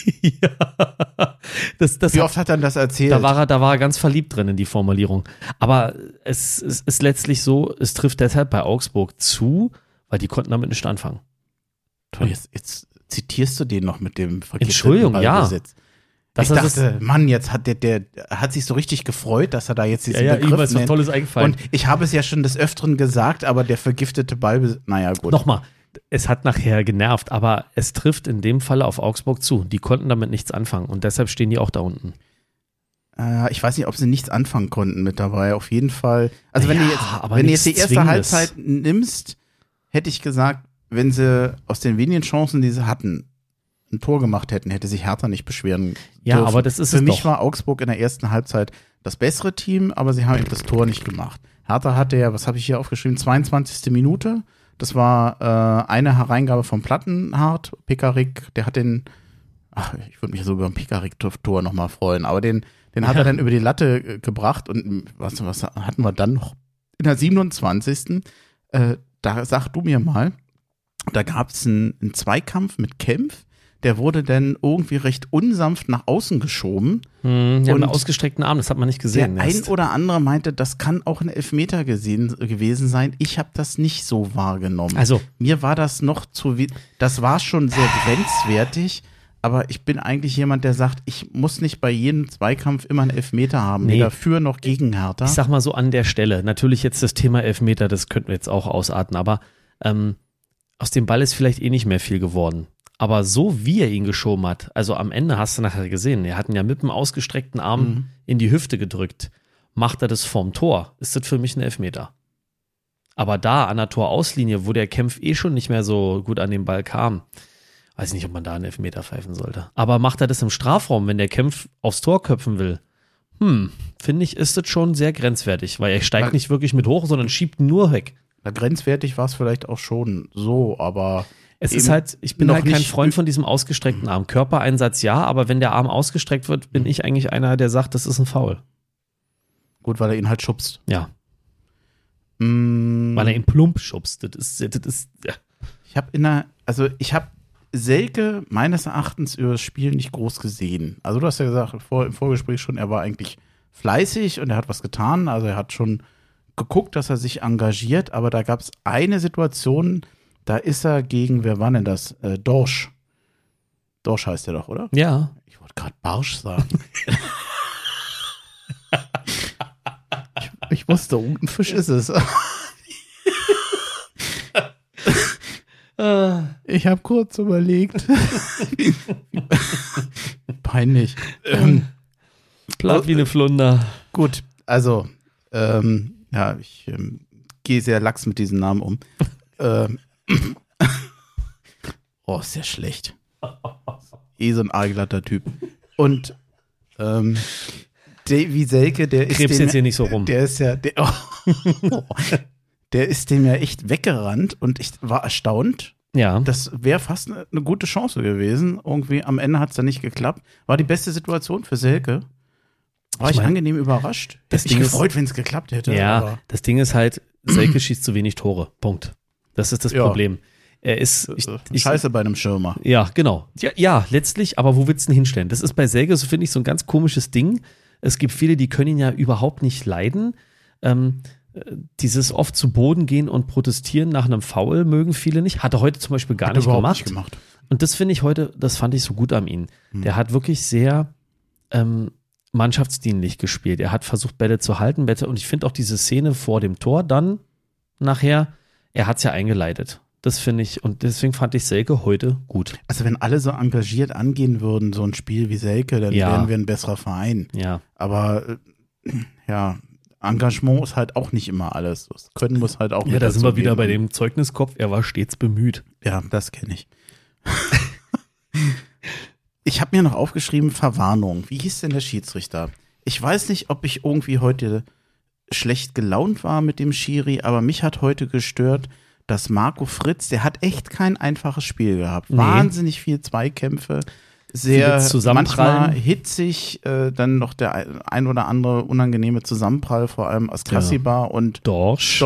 Ja. Wie oft hat er das erzählt? Da war er ganz verliebt drin in die Formulierung. Aber es ist letztlich so, es trifft deshalb bei Augsburg zu, weil die konnten damit nicht anfangen. Toll, jetzt zitierst du den noch mit dem vergifteten Entschuldigung, Ballbesitz. Ich dachte, Mann, jetzt hat der hat sich so richtig gefreut, dass er da jetzt diesen Begriff ihm ist was nennt. Tolles eingefallen. Und ich habe es ja schon des Öfteren gesagt, aber der vergiftete Ballbesitz, naja, gut. Nochmal, es hat nachher genervt, aber es trifft in dem Falle auf Augsburg zu. Die konnten damit nichts anfangen und deshalb stehen die auch da unten. Ich weiß nicht, ob sie nichts anfangen konnten mit dabei. Auf jeden Fall. Also wenn du jetzt die erste Zwingendes. Halbzeit nimmst, hätte ich gesagt, wenn sie aus den wenigen Chancen, die sie hatten, ein Tor gemacht hätten, hätte sich Hertha nicht beschweren Ja, dürfen. aber das ist Für es mich doch. war Augsburg in der ersten Halbzeit das bessere Team, aber sie haben eben das Tor nicht gemacht. Hertha hatte ja, was habe ich hier aufgeschrieben, 22. Minute. Das war eine Hereingabe vom Plattenhardt. Pekarik, der hat ich würde mich so über ein Pekarik-Tor nochmal freuen, aber den hat er dann über die Latte gebracht und was hatten wir dann noch? In der 27. Da sag du mir mal, da gab es einen Zweikampf mit Kempf, der wurde dann irgendwie recht unsanft nach außen geschoben. Die haben einen Und ausgestreckten Arm, das hat man nicht gesehen. Der ein oder andere meinte, das kann auch ein Elfmeter gewesen sein. Ich habe das nicht so wahrgenommen. Also, Mir war das noch das war schon sehr grenzwertig, aber ich bin eigentlich jemand, der sagt, ich muss nicht bei jedem Zweikampf immer einen Elfmeter haben, weder für noch gegen Hertha. ich sag mal so an der Stelle, natürlich jetzt das Thema Elfmeter, das könnten wir jetzt auch ausarten, aber aus dem Ball ist vielleicht eh nicht mehr viel geworden. Aber so wie er ihn geschoben hat, also am Ende hast du nachher gesehen, er hat ihn ja mit dem ausgestreckten Arm in die Hüfte gedrückt. Macht er das vorm Tor, ist das für mich ein Elfmeter. Aber da an der Torauslinie, wo der Kempf schon nicht mehr so gut an den Ball kam, weiß ich nicht, ob man da einen Elfmeter pfeifen sollte. Aber macht er das im Strafraum, wenn der Kempf aufs Tor köpfen will? Finde ich, ist das schon sehr grenzwertig, weil er steigt nicht wirklich mit hoch, sondern schiebt nur weg. Na, grenzwertig war es vielleicht auch schon so, aber es ist halt, ich bin halt kein Freund von diesem ausgestreckten Arm. Körpereinsatz ja, aber wenn der Arm ausgestreckt wird, bin ich eigentlich einer, der sagt, das ist ein Foul. Gut, weil er ihn halt schubst. Ja. Weil er ihn plump schubst. Das ist ja. Ich habe Selke meines Erachtens über das Spiel nicht groß gesehen. Also du hast ja gesagt, im Vorgespräch schon, er war eigentlich fleißig und er hat was getan. Also er hat schon geguckt, dass er sich engagiert, aber da gab es eine Situation, da ist er gegen, wer war denn das? Dorsch. Dorsch heißt der doch, oder? Ja. Ich wollte gerade Barsch sagen. ich wusste, ein Fisch ist es. Ich habe kurz überlegt. Peinlich. Platt wie eine Flunder. Gut, also, ich gehe sehr lax mit diesem Namen um. Sehr schlecht. So ein aalglatter Typ. Und Davy Selke, der ist Krebs jetzt hier nicht so rum. Der ist ja, der ist dem ja echt weggerannt und ich war erstaunt. Ja. Das wäre fast eine gute Chance gewesen. Irgendwie am Ende hat es dann nicht geklappt. War die beste Situation für Selke. War ich angenehm überrascht. Das Hätte mich gefreut, wenn es geklappt hätte. Ja, aber das Ding ist halt, Selke schießt zu wenig Tore. Punkt. Das ist das Problem. Er ist Scheiße bei einem Schirmer. Ja, genau. Ja, letztlich, aber wo willst du ihn hinstellen? Das ist bei Selke, so finde ich, so ein ganz komisches Ding. Es gibt viele, die können ihn ja überhaupt nicht leiden. Dieses oft zu Boden gehen und protestieren nach einem Foul mögen viele nicht. Hat er heute zum Beispiel gar nicht gemacht. Und das finde ich heute, das fand ich so gut an ihm. Der hat wirklich sehr mannschaftsdienlich gespielt. Er hat versucht, Bälle zu halten. Und ich finde auch diese Szene vor dem Tor dann nachher, er hat es ja eingeleitet. Das finde ich, und deswegen fand ich Selke heute gut. Also wenn alle so engagiert angehen würden, so ein Spiel wie Selke, dann wären wir ein besserer Verein. Ja. Aber Engagement ist halt auch nicht immer alles. Das Können muss halt auch Ja, da sind wir wieder bei dem Zeugniskopf, er war stets bemüht. Ja, das kenne ich. Ich habe mir noch aufgeschrieben, Verwarnung. Wie hieß denn der Schiedsrichter? Ich weiß nicht, ob ich irgendwie heute schlecht gelaunt war mit dem Schiri, aber mich hat heute gestört, dass Marco Fritz, der hat echt kein einfaches Spiel gehabt. Nee. Wahnsinnig viel Zweikämpfe, sehr manchmal hitzig, dann noch der ein oder andere unangenehme Zusammenprall, vor allem Askasiba und Dorsch.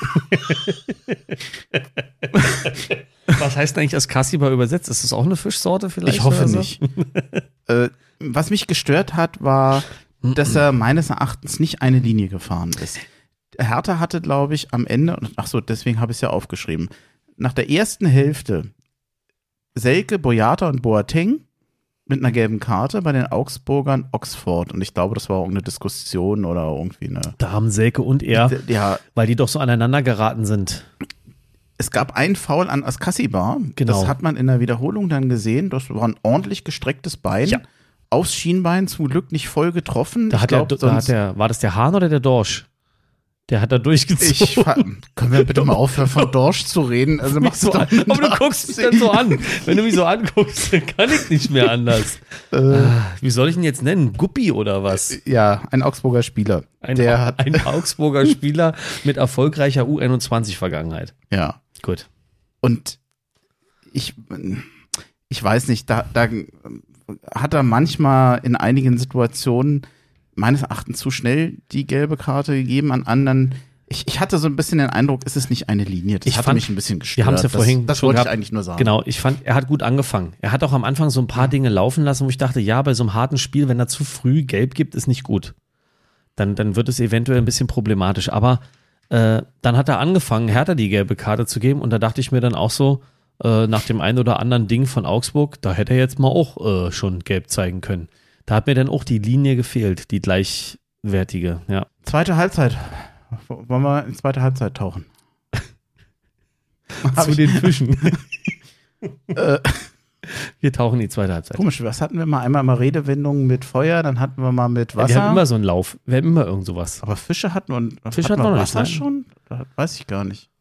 Was heißt eigentlich Askasiba übersetzt? Ist das auch eine Fischsorte vielleicht? Ich hoffe nicht. Was mich gestört hat, war, dass er meines Erachtens nicht eine Linie gefahren ist. Hertha hatte, glaube ich, am Ende, deswegen habe ich es ja aufgeschrieben, nach der ersten Hälfte Selke, Boyata und Boateng mit einer gelben Karte, bei den Augsburgern Oxford. Und ich glaube, das war irgendeine Diskussion oder irgendwie eine. Da haben Selke und er, weil die doch so aneinander geraten sind. Es gab einen Foul an Askasiba. Genau. Das hat man in der Wiederholung dann gesehen. Das war ein ordentlich gestrecktes Bein. Ja. Aufs Schienbein, zum Glück nicht voll getroffen. War das der Hahn oder der Dorsch? Der hat da durchgezogen. Können wir bitte mal aufhören, von Dorsch zu reden? Also machst du aber du guckst mich dann so an. Wenn du mich so anguckst, dann kann ich nicht mehr anders. Wie soll ich ihn jetzt nennen? Guppi oder was? Ja, ein Augsburger Spieler. Ein Augsburger Spieler mit erfolgreicher U21-Vergangenheit. Ja. Gut. Und ich weiß nicht, da hat er manchmal in einigen Situationen meines Erachtens zu schnell die gelbe Karte gegeben, an anderen. Ich hatte so ein bisschen den Eindruck, es ist nicht eine Linie. Das hat mich ein bisschen gestört. Wir haben es ja vorhin das wollte ich eigentlich nur sagen. Genau, ich fand, er hat gut angefangen. Er hat auch am Anfang so ein paar Dinge laufen lassen, wo ich dachte, ja, bei so einem harten Spiel, wenn er zu früh gelb gibt, ist nicht gut. Dann wird es eventuell ein bisschen problematisch. Aber dann hat er angefangen, Hertha die gelbe Karte zu geben und da dachte ich mir dann auch so, nach dem einen oder anderen Ding von Augsburg, da hätte er jetzt mal auch schon gelb zeigen können. Da hat mir dann auch die Linie gefehlt, die gleichwertige, ja. Zweite Halbzeit. Wollen wir in zweite Halbzeit tauchen? Zu den Fischen. Wir tauchen in die zweite Halbzeit. Komisch, was hatten wir mal? Einmal mal Redewendungen mit Feuer, dann hatten wir mal mit Wasser. Wir haben immer so einen Lauf. Wir haben immer irgend sowas. Aber Fische hatten wir, Fische hatten wir noch Wasser nicht, schon? Das weiß ich gar nicht.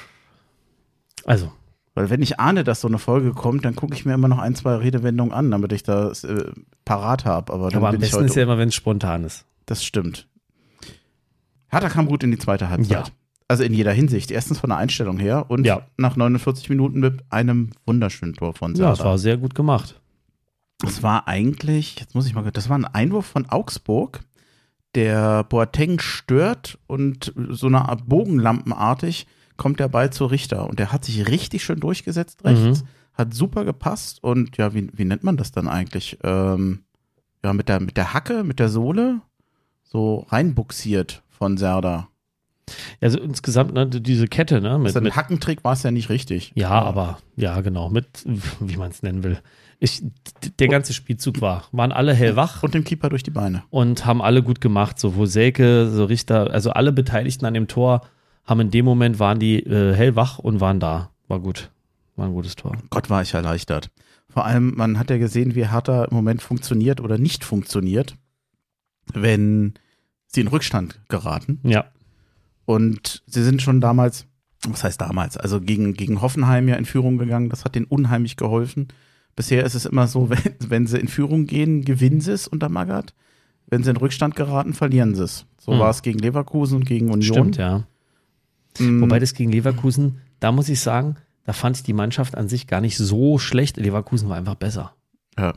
Also. Weil wenn ich ahne, dass so eine Folge kommt, dann gucke ich mir immer noch 1, 2 Redewendungen an, damit ich das parat habe. Aber am besten ist ja immer, wenn es spontan ist. Das stimmt. Hertha kam gut in die zweite Halbzeit. Ja. Also in jeder Hinsicht. Erstens von der Einstellung her und nach 49 Minuten mit einem wunderschönen Tor von Serdar. Ja, das war sehr gut gemacht. Das war eigentlich, das war ein Einwurf von Augsburg, der Boateng stört und so eine Art bogenlampenartig kommt der Ball zu Richter. Und der hat sich richtig schön durchgesetzt rechts, hat super gepasst und ja, wie nennt man das dann eigentlich? Mit der Hacke, mit der Sohle so reinbuxiert von Serdar. Also insgesamt, ne, diese Kette, ne? Mit Hackentrick war es ja nicht richtig. Ja, aber, ja, genau, mit, wie man es nennen will. Der ganze Spielzug waren alle hellwach. Und dem Keeper durch die Beine. Und haben alle gut gemacht, sowohl Selke, so Richter, also alle Beteiligten an dem Tor haben in dem Moment, waren die hellwach und waren da. War gut. War ein gutes Tor. Gott, war ich erleichtert. Vor allem, man hat ja gesehen, wie Hertha im Moment funktioniert oder nicht funktioniert, wenn sie in Rückstand geraten. Ja. Und sie sind schon damals, was heißt damals, also gegen Hoffenheim ja in Führung gegangen. Das hat denen unheimlich geholfen. Bisher ist es immer so, wenn sie in Führung gehen, gewinnen sie es unter Magath. Wenn sie in Rückstand geraten, verlieren sie es. So war es gegen Leverkusen und gegen Union. Stimmt, ja. Wobei das gegen Leverkusen, da muss ich sagen, da fand ich die Mannschaft an sich gar nicht so schlecht. Leverkusen war einfach besser. Ja.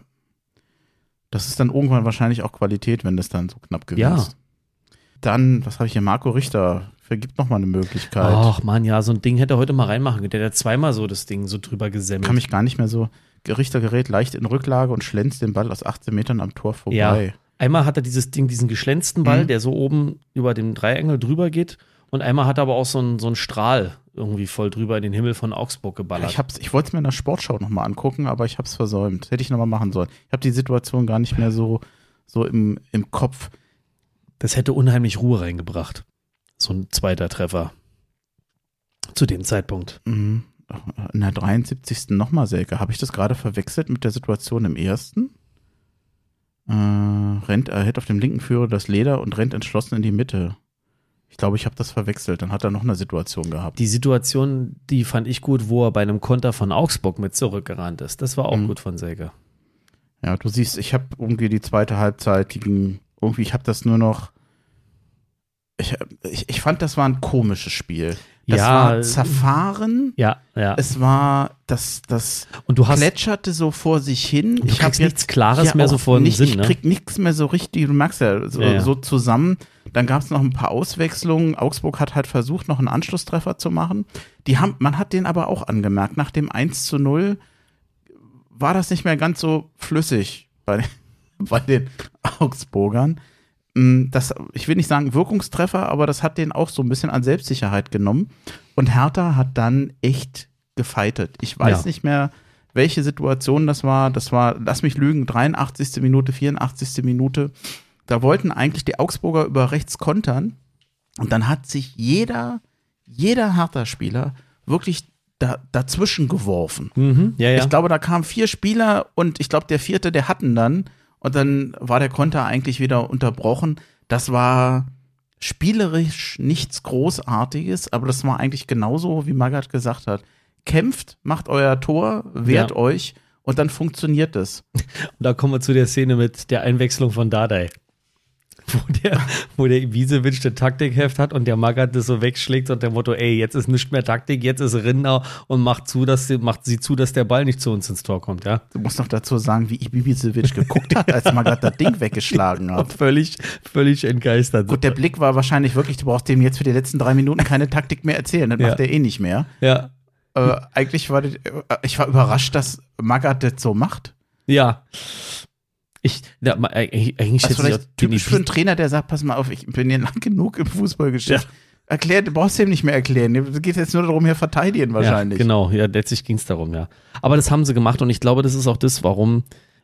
Das ist dann irgendwann wahrscheinlich auch Qualität, wenn das dann so knapp gewinnt. Ja. Dann, was habe ich hier, Marco Richter, vergibt nochmal eine Möglichkeit. Ach man, ja, so ein Ding hätte er heute mal reinmachen können. Der hat zweimal so das Ding so drüber gesemmelt. Kann mich gar nicht mehr so, Richter gerät leicht in Rücklage und schlänzt den Ball aus 18 Metern am Tor vorbei. Ja. Einmal hat er diesen geschlänzten Ball, der so oben über dem Dreiengel drüber geht. Und einmal hat er aber auch so einen Strahl irgendwie voll drüber in den Himmel von Augsburg geballert. Ich wollte es mir in der Sportschau nochmal angucken, aber ich habe es versäumt. Hätte ich nochmal machen sollen. Ich habe die Situation gar nicht mehr so im Kopf. Das hätte unheimlich Ruhe reingebracht. So ein zweiter Treffer. Zu dem Zeitpunkt. In der 73. nochmal, Selke. Habe ich das gerade verwechselt mit der Situation im ersten? Er hält auf dem linken Führer das Leder und rennt entschlossen in die Mitte. Ich glaube, ich habe das verwechselt. Dann hat er noch eine Situation gehabt. Die Situation, die fand ich gut, wo er bei einem Konter von Augsburg mit zurückgerannt ist. Das war auch gut von Selke. Ja, du siehst, ich habe irgendwie die zweite Halbzeit, ich habe das nur noch. Ich fand, das war ein komisches Spiel. Das war zerfahren. Ja. Es war, das und du plätscherte so vor sich hin. Du kriegst nichts Klares mehr so vor den Sinn. Ich krieg nichts mehr so richtig, du merkst ja, so zusammen. Dann gab es noch ein paar Auswechslungen. Augsburg hat halt versucht, noch einen Anschlusstreffer zu machen. Man hat den aber auch angemerkt. Nach dem 1:0 war das nicht mehr ganz so flüssig bei den Augsburgern. Ich will nicht sagen Wirkungstreffer, aber das hat denen auch so ein bisschen an Selbstsicherheit genommen. Und Hertha hat dann echt gefeitet. Ich weiß nicht mehr, welche Situation das war. Das war, lass mich lügen, 83. Minute, 84. Minute. Da wollten eigentlich die Augsburger über rechts kontern. Und dann hat sich jeder Hertha-Spieler wirklich dazwischen geworfen. Ich glaube, da kamen 4 Spieler und ich glaube, der 4., der hatten dann. Und dann war der Konter eigentlich wieder unterbrochen. Das war spielerisch nichts Großartiges, aber das war eigentlich genauso, wie Magath gesagt hat. Kämpft, macht euer Tor, wehrt euch und dann funktioniert es. Und da kommen wir zu der Szene mit der Einwechslung von Dardai. Wo der Ibisevic das Taktikheft hat und der Magath das so wegschlägt und der Motto, jetzt ist nicht mehr Taktik, jetzt ist Rindau und macht sie zu, dass der Ball nicht zu uns ins Tor kommt, ja. Du musst noch dazu sagen, wie Ibisevic geguckt hat, als Magath das Ding weggeschlagen hat. Völlig entgeistert. Gut, der Blick war wahrscheinlich wirklich, du brauchst dem jetzt für die letzten 3 Minuten keine Taktik mehr erzählen, das macht er eh nicht mehr. Ja. Eigentlich ich war überrascht, dass Magath das so macht. Ja. Eigentlich das ist vielleicht typisch für einen Trainer, der sagt, pass mal auf, ich bin ja lang genug im Fußballgeschäft. Ja. Du brauchst ihm nicht mehr erklären. Es geht jetzt nur darum, hier verteidigen wahrscheinlich. Ja, genau, letztlich ging es darum, ja. Aber das haben sie gemacht und ich glaube, das ist auch das, warum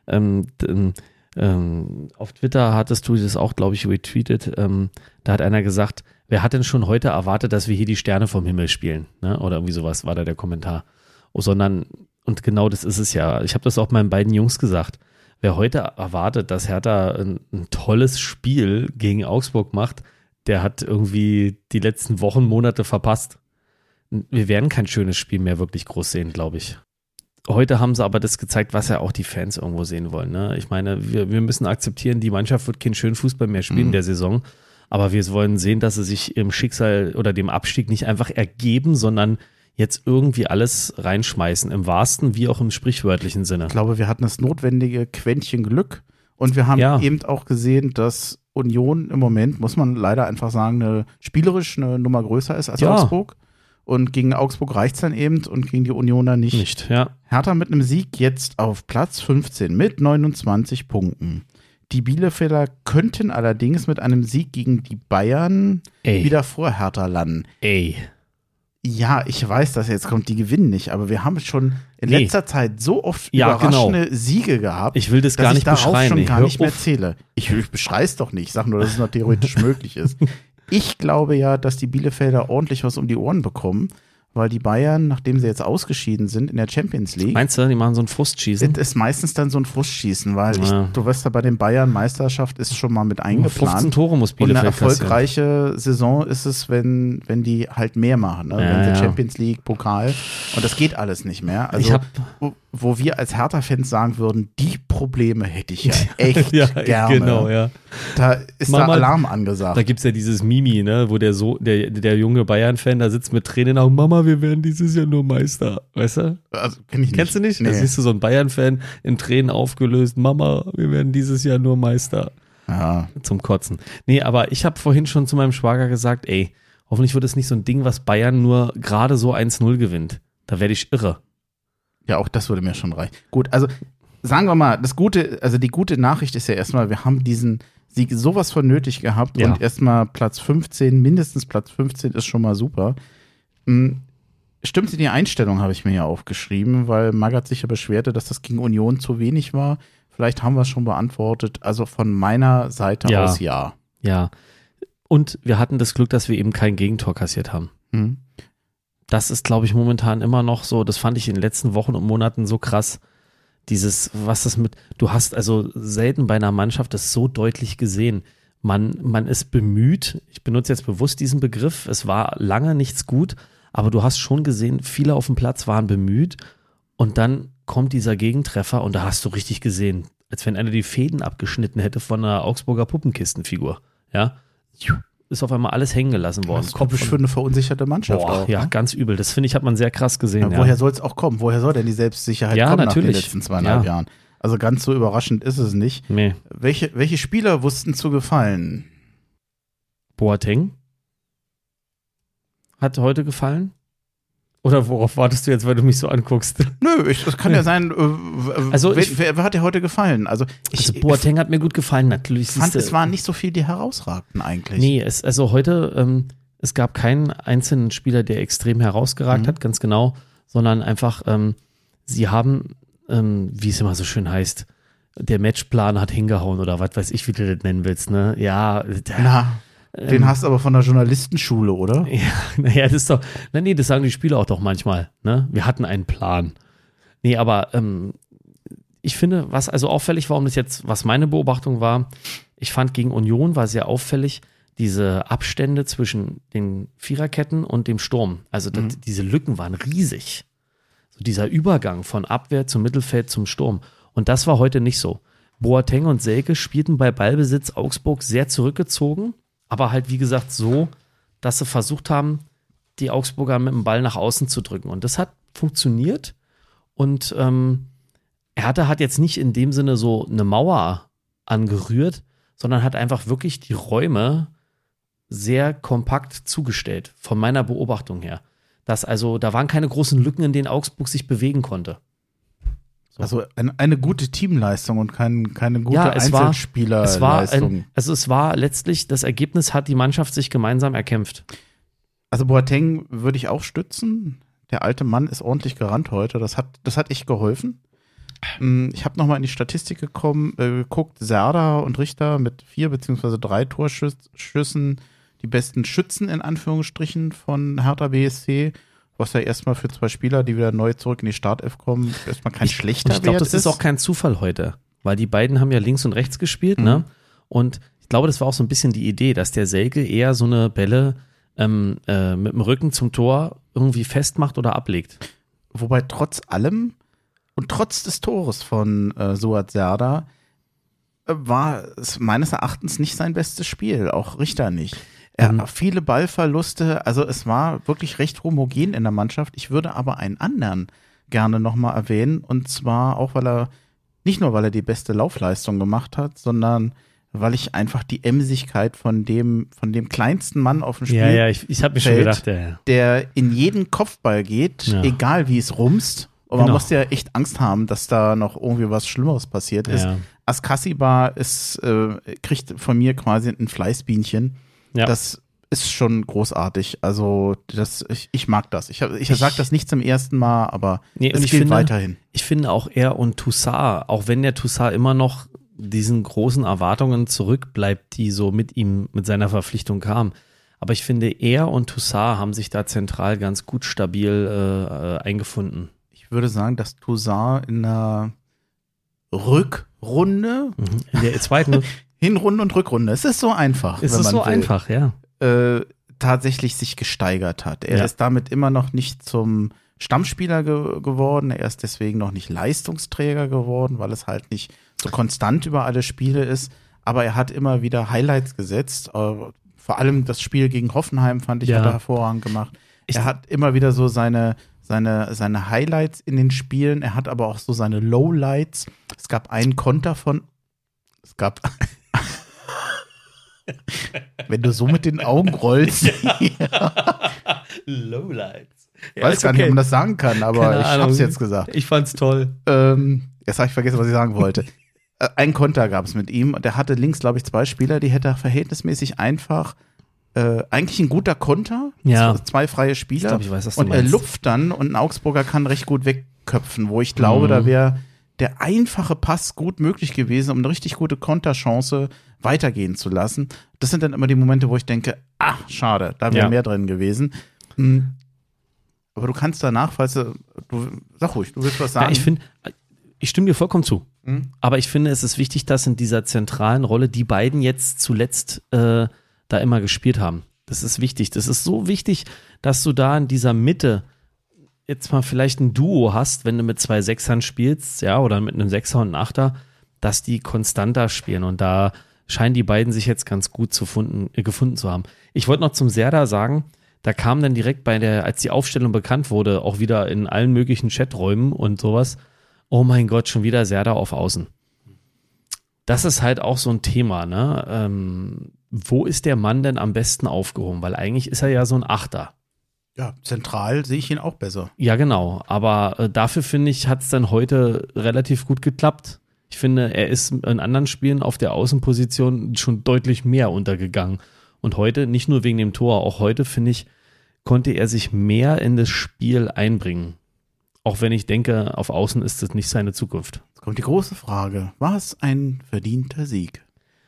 auf Twitter hattest du das auch, glaube ich, retweetet. Da hat einer gesagt, wer hat denn schon heute erwartet, dass wir hier die Sterne vom Himmel spielen? Ne? Oder irgendwie sowas war da der Kommentar. Sondern Und genau das ist es ja. Ich habe das auch meinen beiden Jungs gesagt. Wer heute erwartet, dass Hertha ein tolles Spiel gegen Augsburg macht, der hat irgendwie die letzten Wochen, Monate verpasst. Wir werden kein schönes Spiel mehr wirklich groß sehen, glaube ich. Heute haben sie aber das gezeigt, was ja auch die Fans irgendwo sehen wollen. Ne? Ich meine, wir müssen akzeptieren, die Mannschaft wird keinen schönen Fußball mehr spielen in der Saison, aber wir wollen sehen, dass sie sich im Schicksal oder dem Abstieg nicht einfach ergeben, sondern jetzt irgendwie alles reinschmeißen, im wahrsten wie auch im sprichwörtlichen Sinne. Ich glaube, wir hatten das notwendige Quäntchen Glück und wir haben eben auch gesehen, dass Union im Moment, muss man leider einfach sagen, spielerisch eine Nummer größer ist als Augsburg. Und gegen Augsburg reicht es dann eben und gegen die Unioner nicht. Ja. Hertha mit einem Sieg jetzt auf Platz 15 mit 29 Punkten. Die Bielefelder könnten allerdings mit einem Sieg gegen die Bayern wieder vor Hertha landen. Ja, ich weiß, dass jetzt kommt, die gewinnen nicht, aber wir haben schon in letzter Zeit so oft überraschende Siege gehabt, ich will das gar nicht dass ich darauf beschreien, schon gar nicht mehr zähle. Ich beschreie es doch nicht, ich sage nur, dass es noch theoretisch möglich ist. Ich glaube ja, dass die Bielefelder ordentlich was um die Ohren bekommen, weil die Bayern, nachdem sie jetzt ausgeschieden sind in der Champions League. Meinst du, die machen so ein Frustschießen? Das ist meistens dann so ein Frustschießen, weil du weißt ja, bei den Bayern Meisterschaft ist schon mal mit eingeplant. 15 Tore muss Bielefeld und eine erfolgreiche Saison ist es, wenn die halt mehr machen. Ne? Wenn sie Champions League, Pokal und das geht alles nicht mehr. Also wo wir als Hertha-Fans sagen würden, die Probleme hätte ich ja echt gerne. Genau, ja. Da ist Mama, da Alarm angesagt. Da gibt es ja dieses Mimi, ne, wo der junge Bayern-Fan da sitzt mit Tränen auch, Mama, wir werden dieses Jahr nur Meister, weißt du? Also, kenn ich nicht. Kennst du nicht? Nee. Da siehst du so einen Bayern-Fan in Tränen aufgelöst, Mama, wir werden dieses Jahr nur Meister. Ja. Zum Kotzen. Nee, aber ich habe vorhin schon zu meinem Schwager gesagt, hoffentlich wird es nicht so ein Ding, was Bayern nur gerade so 1-0 gewinnt. Da werde ich irre. Ja, auch das würde mir schon reichen. Gut, also sagen wir mal, die gute Nachricht ist ja erstmal, wir haben diesen Sieg sowas von nötig gehabt und erstmal Platz 15, mindestens Platz 15 ist schon mal super. Stimmte die Einstellung, habe ich mir ja aufgeschrieben, weil Magath sich ja beschwerte, dass das gegen Union zu wenig war. Vielleicht haben wir es schon beantwortet. Also von meiner Seite aus ja. Ja. Und wir hatten das Glück, dass wir eben kein Gegentor kassiert haben. Das ist, glaube ich, momentan immer noch so, das fand ich in den letzten Wochen und Monaten so krass, du hast also selten bei einer Mannschaft das so deutlich gesehen. Man ist bemüht, ich benutze jetzt bewusst diesen Begriff, es war lange nichts gut, aber du hast schon gesehen, viele auf dem Platz waren bemüht und dann kommt dieser Gegentreffer und da hast du richtig gesehen, als wenn einer die Fäden abgeschnitten hätte von einer Augsburger Puppenkistenfigur, ja, ist auf einmal alles hängen gelassen worden. Das ist typisch für eine verunsicherte Mannschaft auch. Ja, ganz übel. Das finde ich, hat man sehr krass gesehen. Ja, woher soll es auch kommen? Woher soll denn die Selbstsicherheit kommen natürlich. Nach den letzten 2,5 Jahren? Also ganz so überraschend ist es nicht. Nee. Welche Spieler wussten zu gefallen? Boateng hat heute gefallen? Oder worauf wartest du jetzt, weil du mich so anguckst? Nö, das kann ja sein. Wer hat dir heute gefallen? Also Boateng hat mir gut gefallen, natürlich. Es waren nicht so viele, die herausragten eigentlich. Nee, heute, es gab keinen einzelnen Spieler, der extrem herausgeragt hat, ganz genau, sondern einfach, sie haben, wie es immer so schön heißt, der Matchplan hat hingehauen oder was weiß ich, wie du das nennen willst, ne? Ja. Den hast du aber von der Journalistenschule, oder? Ja, naja, das ist doch, das sagen die Spieler auch doch manchmal, ne? Wir hatten einen Plan. Nee, aber ich finde, was also auffällig war, was meine Beobachtung war, ich fand gegen Union war sehr auffällig, diese Abstände zwischen den Viererketten und dem Sturm. Also diese Lücken waren riesig. So dieser Übergang von Abwehr zum Mittelfeld zum Sturm. Und das war heute nicht so. Boateng und Selke spielten bei Ballbesitz Augsburg sehr zurückgezogen, aber halt, wie gesagt, so, dass sie versucht haben, die Augsburger mit dem Ball nach außen zu drücken. Und das hat funktioniert. Und Hertha hat jetzt nicht in dem Sinne so eine Mauer angerührt, sondern hat einfach wirklich die Räume sehr kompakt zugestellt, von meiner Beobachtung her. Da waren keine großen Lücken, in denen Augsburg sich bewegen konnte. So. Also eine gute Teamleistung und keine gute Einzelspielerleistung. Es war letztlich, das Ergebnis hat die Mannschaft sich gemeinsam erkämpft. Also Boateng würde ich auch stützen. Der alte Mann ist ordentlich gerannt heute. Das hat echt geholfen. Ich habe nochmal in die Statistik geguckt. Serda und Richter mit 4 bzw. 3 Torschüssen, die besten Schützen in Anführungsstrichen von Hertha BSC. was ja erstmal für 2 Spieler, die wieder neu zurück in die Startelf kommen, erstmal kein schlechter Wert ist. Ich glaube, das ist auch kein Zufall heute, weil die beiden haben ja links und rechts gespielt, ne? Und ich glaube, das war auch so ein bisschen die Idee, dass der Selke eher so eine Bälle mit dem Rücken zum Tor irgendwie festmacht oder ablegt. Wobei trotz allem und trotz des Tores von Suat Serdar war es meines Erachtens nicht sein bestes Spiel, auch Richter nicht. Er hat viele Ballverluste, also es war wirklich recht homogen in der Mannschaft. Ich würde aber einen anderen gerne nochmal erwähnen, und zwar auch, nicht nur, weil er die beste Laufleistung gemacht hat, sondern weil ich einfach die Emsigkeit von dem kleinsten Mann auf dem Spiel. Ja, ich habe mir schon gedacht, der in jeden Kopfball geht, egal wie es rumst. Und man muss ja echt Angst haben, dass da noch irgendwie was Schlimmeres passiert ist. Askasiba kriegt von mir quasi ein Fleißbienchen. Ja. Das ist schon großartig. Also ich mag das. Ich sage das nicht zum ersten Mal, aber es gilt weiterhin. Ich finde auch er und Toussaint, auch wenn der Toussaint immer noch diesen großen Erwartungen zurückbleibt, die so mit ihm, mit seiner Verpflichtung kamen. Aber ich finde, er und Toussaint haben sich da zentral ganz gut stabil eingefunden. Ich würde sagen, dass Toussaint in der Rückrunde, in der zweiten Hinrunde und Rückrunde, es ist so einfach. Einfach, ja. Tatsächlich sich gesteigert hat. Er ist damit immer noch nicht zum Stammspieler geworden. Er ist deswegen noch nicht Leistungsträger geworden, weil es halt nicht so konstant über alle Spiele ist. Aber er hat immer wieder Highlights gesetzt. Vor allem das Spiel gegen Hoffenheim hat er hervorragend gemacht. Er hat immer wieder so seine Highlights in den Spielen. Er hat aber auch so seine Lowlights. Es gab einen Konter wenn du so mit den Augen rollst. Lowlights. Ich weiß gar nicht, ob man das sagen kann, aber ich hab's jetzt gesagt. Ich fand's toll. Jetzt habe ich vergessen, was ich sagen wollte. Ein Konter gab es mit ihm und der hatte links, glaube ich, 2 Spieler, die hätte er verhältnismäßig einfach eigentlich ein guter Konter, 2 freie Spieler, ich weiß, was und er lupft dann und ein Augsburger kann recht gut wegköpfen, wo ich glaube, da wäre der einfache Pass gut möglich gewesen, um eine richtig gute Konterchance weitergehen zu lassen. Das sind dann immer die Momente, wo ich denke, schade, da wäre mehr drin gewesen. Aber du kannst danach, sag ruhig, du willst was sagen. Ja, ich stimme dir vollkommen zu. Aber ich finde, es ist wichtig, dass in dieser zentralen Rolle die beiden jetzt zuletzt da immer gespielt haben. Das ist wichtig. Das ist so wichtig, dass du da in dieser Mitte jetzt mal vielleicht ein Duo hast, wenn du mit 2 Sechsern spielst, oder mit einem Sechser und einem Achter, dass die konstanter spielen. Und da scheinen die beiden sich jetzt ganz gut gefunden zu haben. Ich wollte noch zum Serdar sagen, da kam dann direkt als die Aufstellung bekannt wurde, auch wieder in allen möglichen Chaträumen und sowas, oh mein Gott, schon wieder Serdar auf Außen. Das ist halt auch so ein Thema, ne? Wo ist der Mann denn am besten aufgehoben? Weil eigentlich ist er ja so ein Achter. Ja, zentral sehe ich ihn auch besser. Ja, genau. Aber dafür, finde ich, hat es dann heute relativ gut geklappt. Ich finde, er ist in anderen Spielen auf der Außenposition schon deutlich mehr untergegangen. Und heute, nicht nur wegen dem Tor, auch heute, finde ich, konnte er sich mehr in das Spiel einbringen. Auch wenn ich denke, auf Außen ist das nicht seine Zukunft. Jetzt kommt die große Frage. War es ein verdienter Sieg?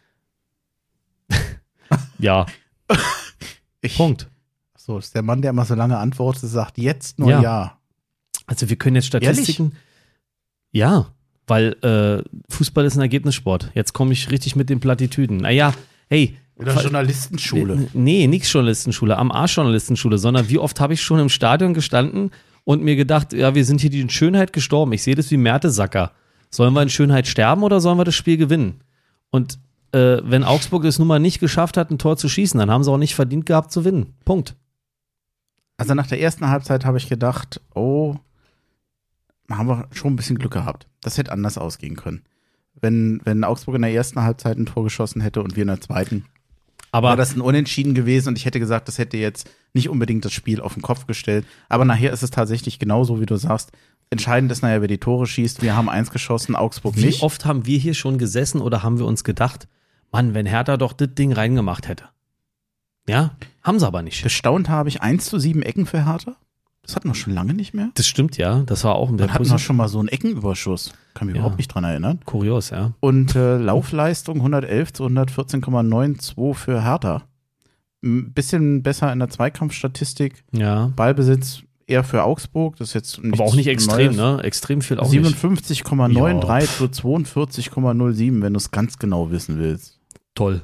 Ja. Punkt. So, ist der Mann, der immer so lange antwortet, sagt jetzt nur ja. Also wir können jetzt Statistiken. Ehrlich? Ja, weil Fußball ist ein Ergebnissport. Jetzt komme ich richtig mit den Plattitüden. Naja, hey. Oder Journalistenschule. Nee, nix Journalistenschule, am Arsch Journalistenschule, sondern wie oft habe ich schon im Stadion gestanden und mir gedacht, wir sind hier in Schönheit gestorben. Ich sehe das wie Mertesacker. Sollen wir in Schönheit sterben oder sollen wir das Spiel gewinnen? Und wenn Augsburg es nun mal nicht geschafft hat, ein Tor zu schießen, dann haben sie auch nicht verdient gehabt zu gewinnen. Punkt. Also nach der ersten Halbzeit habe ich gedacht, haben wir schon ein bisschen Glück gehabt. Das hätte anders ausgehen können. Wenn Augsburg in der ersten Halbzeit ein Tor geschossen hätte und wir in der zweiten, war das ein Unentschieden gewesen und ich hätte gesagt, das hätte jetzt nicht unbedingt das Spiel auf den Kopf gestellt. Aber nachher ist es tatsächlich genauso, wie du sagst. Entscheidend ist nachher, wer die Tore schießt. Wir haben 1 geschossen, Augsburg nicht. Wie oft haben wir hier schon gesessen oder haben wir uns gedacht, Mann, wenn Hertha doch das Ding reingemacht hätte. Ja, haben sie aber nicht. Bestaunt habe ich 1:7 Ecken für Hertha. Das hatten wir schon lange nicht mehr. Das stimmt, ja. Das war auch ein Dann hatten wir schon mal so einen Eckenüberschuss. Kann mich überhaupt nicht dran erinnern. Kurios, ja. Und Laufleistung 111 zu 114,92 für Hertha. Ein bisschen besser in der Zweikampfstatistik. Ja. Ballbesitz eher für Augsburg. Das ist jetzt aber auch nicht extrem, ne? Extrem viel auch 57,93 zu 42,07, wenn du es ganz genau wissen willst. nicht. Toll.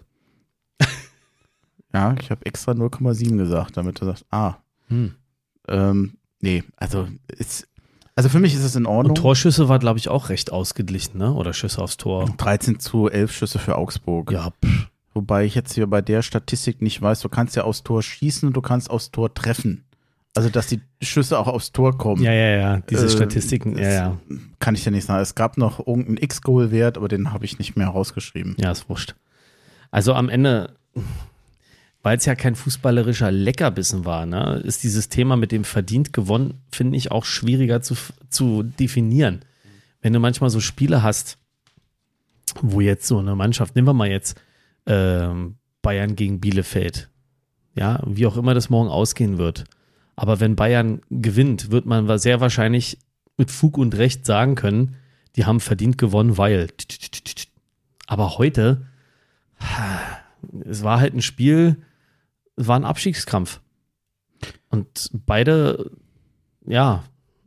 Ja, ich habe extra 0,7 gesagt, damit du sagst, nee, also für mich ist es in Ordnung. Und Torschüsse war, glaube ich, auch recht ausgeglichen, ne? Oder Schüsse aufs Tor. 13 zu 11 Schüsse für Augsburg. Ja, Wobei ich jetzt hier bei der Statistik nicht weiß, du kannst ja aufs Tor schießen und du kannst aufs Tor treffen. Also, dass die Schüsse auch aufs Tor kommen. Ja, diese Statistiken, ja. Kann ich ja nicht sagen. Es gab noch irgendeinen X-Goal-Wert, aber den habe ich nicht mehr rausgeschrieben. Ja, ist wurscht. Also am Ende, weil es ja kein fußballerischer Leckerbissen war, ne, ist dieses Thema mit dem verdient gewonnen, finde ich, auch schwieriger zu definieren. Wenn du manchmal so Spiele hast, wo jetzt so eine Mannschaft, nehmen wir mal jetzt Bayern gegen Bielefeld, ja, wie auch immer das morgen ausgehen wird. Aber wenn Bayern gewinnt, wird man sehr wahrscheinlich mit Fug und Recht sagen können, die haben verdient gewonnen, weil. Aber heute, es war halt ein Spiel, es war ein Abstiegskampf. Und beide, ja.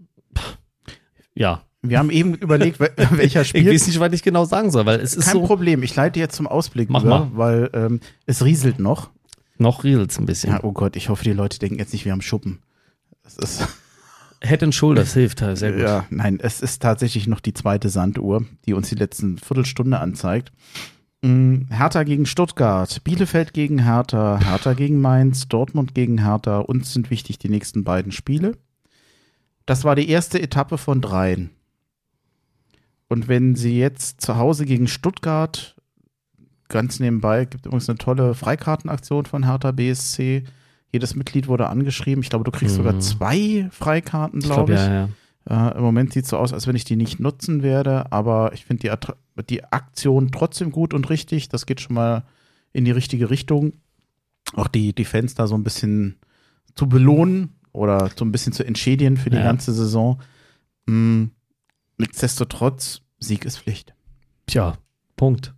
Wir haben eben überlegt, welcher Spiel. Ich weiß nicht, was ich genau sagen soll, weil es ist kein so. Problem, ich leite jetzt zum Ausblick Mach über, mal. weil es rieselt noch. Noch rieselt es ein bisschen. Ja, oh Gott, ich hoffe, die Leute denken jetzt nicht, wir haben Schuppen. Das ist Head and Shoulders hilft halt sehr gut. Ja, nein, es ist tatsächlich noch die zweite Sanduhr, die uns die letzten Viertelstunde anzeigt. Hertha gegen Stuttgart, Bielefeld gegen Hertha, Hertha gegen Mainz, Dortmund gegen Hertha. Uns sind wichtig die nächsten beiden Spiele. Das war die erste Etappe von 3. Und wenn sie jetzt zu Hause gegen Stuttgart, ganz nebenbei, gibt übrigens eine tolle Freikartenaktion von Hertha BSC. Jedes Mitglied wurde angeschrieben. Ich glaube, du kriegst sogar 2 Freikarten, glaube ich. Ja. Im Moment sieht es so aus, als wenn ich die nicht nutzen werde, aber ich finde die Aktion trotzdem gut und richtig. Das geht schon mal in die richtige Richtung. Auch die Fans da so ein bisschen zu belohnen oder so ein bisschen zu entschädigen für die ganze Saison. Nichtsdestotrotz, Sieg ist Pflicht. Tja, Punkt.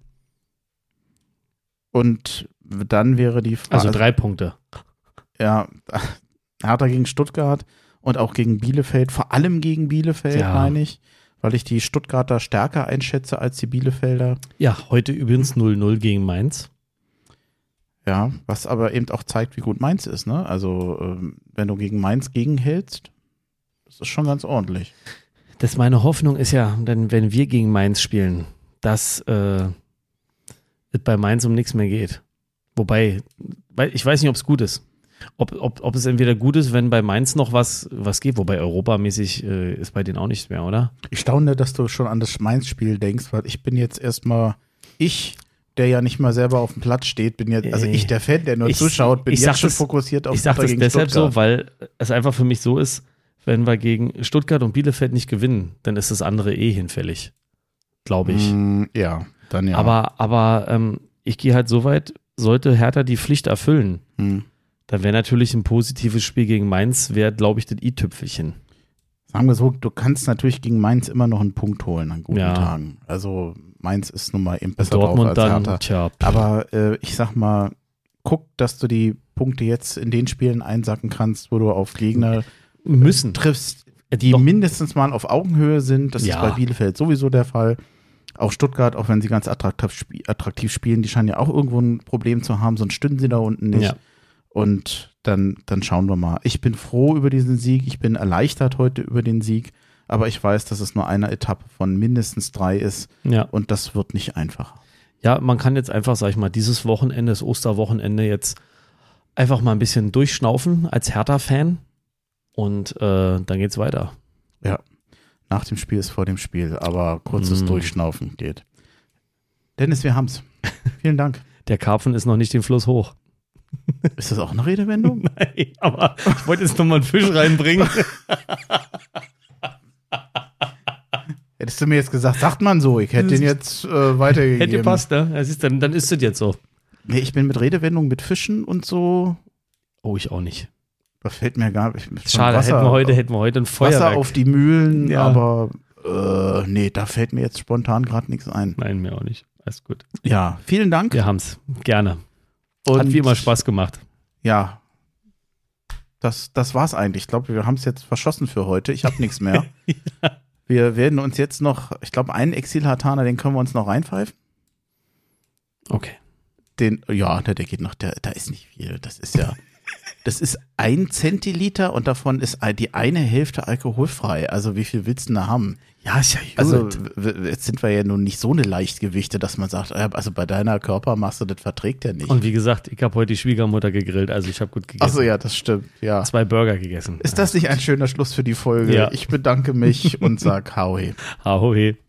Und dann wäre die Frage. Also 3 Punkte. Ja, Hertha gegen Stuttgart und auch gegen Bielefeld, vor allem gegen Bielefeld, meine ich, weil ich die Stuttgarter stärker einschätze als die Bielefelder. Ja, heute übrigens 0-0 gegen Mainz. Ja, was aber eben auch zeigt, wie gut Mainz ist, ne? Also, wenn du gegen Mainz gegenhältst, das ist schon ganz ordentlich. Das meine Hoffnung ist ja, denn wenn wir gegen Mainz spielen, dass es bei Mainz um nichts mehr geht. Wobei, ich weiß nicht, ob es gut ist. Ob es entweder gut ist, wenn bei Mainz noch was geht, wobei europamäßig ist bei denen auch nichts mehr, oder? Ich staune, dass du schon an das Mainz-Spiel denkst, weil ich bin jetzt erstmal, der ja nicht mal selber auf dem Platz steht, bin jetzt, also ich, der Fan, der nur zuschaut, bin jetzt schon fokussiert auf Ich sage das deshalb so, weil es einfach für mich so ist, wenn wir gegen Stuttgart und Bielefeld nicht gewinnen, dann ist das andere hinfällig, glaube ich. Ja, dann ja. Aber ich gehe halt so weit, sollte Hertha die Pflicht erfüllen, dann wäre natürlich ein positives Spiel gegen Mainz, wäre, glaube ich, das i-Tüpfelchen. Sagen wir so, du kannst natürlich gegen Mainz immer noch einen Punkt holen an guten Tagen. Also Mainz ist nun mal eben besser Dortmund drauf als dann, Hertha. tja. Aber ich sag mal, guck, dass du die Punkte jetzt in den Spielen einsacken kannst, wo du auf Gegner triffst, die mindestens mal auf Augenhöhe sind. Das ist bei Bielefeld sowieso der Fall. Auch Stuttgart, auch wenn sie ganz attraktiv spielen, die scheinen ja auch irgendwo ein Problem zu haben, sonst stünden sie da unten nicht. Ja. Und dann schauen wir mal. Ich bin froh über diesen Sieg, ich bin erleichtert heute über den Sieg, aber ich weiß, dass es nur eine Etappe von mindestens 3 ist und das wird nicht einfacher. Ja, man kann jetzt einfach, sag ich mal, dieses Wochenende, das Osterwochenende jetzt einfach mal ein bisschen durchschnaufen als Hertha-Fan und dann geht's weiter. Ja, nach dem Spiel ist vor dem Spiel, aber kurzes Durchschnaufen geht. Dennis, wir haben's. Vielen Dank. Der Karpfen ist noch nicht den Fluss hoch. Ist das auch eine Redewendung? Nein, aber ich wollte jetzt nochmal einen Fisch reinbringen. Hättest du mir jetzt gesagt, sagt man so, ich hätte den jetzt weitergegeben. Hätte passt, ne? Dann ist es jetzt so. Nee, ich bin mit Redewendungen, mit Fischen und so. Oh, ich auch nicht. Das fällt mir gar nicht. Schade, hätten wir heute ein Feuerwerk. Wasser auf die Mühlen, aber nee, da fällt mir jetzt spontan gerade nichts ein. Nein, mir auch nicht. Alles gut. Ja, vielen Dank. Wir haben's. Gerne. Und hat wie immer Spaß gemacht. Ja. das war's eigentlich. Ich glaube, wir haben es jetzt verschossen für heute. Ich habe nichts mehr. Ja. Wir werden uns jetzt noch, ich glaube, einen Exil-Hartaner, den können wir uns noch reinpfeifen. Okay. Der geht noch, da ist nicht viel. Das ist 1 Zentiliter und davon ist die eine Hälfte alkoholfrei. Also wie viel willst du denn da haben? Ja, ist ja gut. Also jetzt sind wir ja nun nicht so eine Leichtgewichte, dass man sagt, also bei deiner Körpermasse, das verträgt ja nicht. Und wie gesagt, ich habe heute die Schwiegermutter gegrillt, also ich habe gut gegessen. Achso, ja, das stimmt, ja. 2 Burger gegessen. Ist das nicht ein schöner Schluss für die Folge? Ja. Ich bedanke mich und sag Hauhe. Ahoi.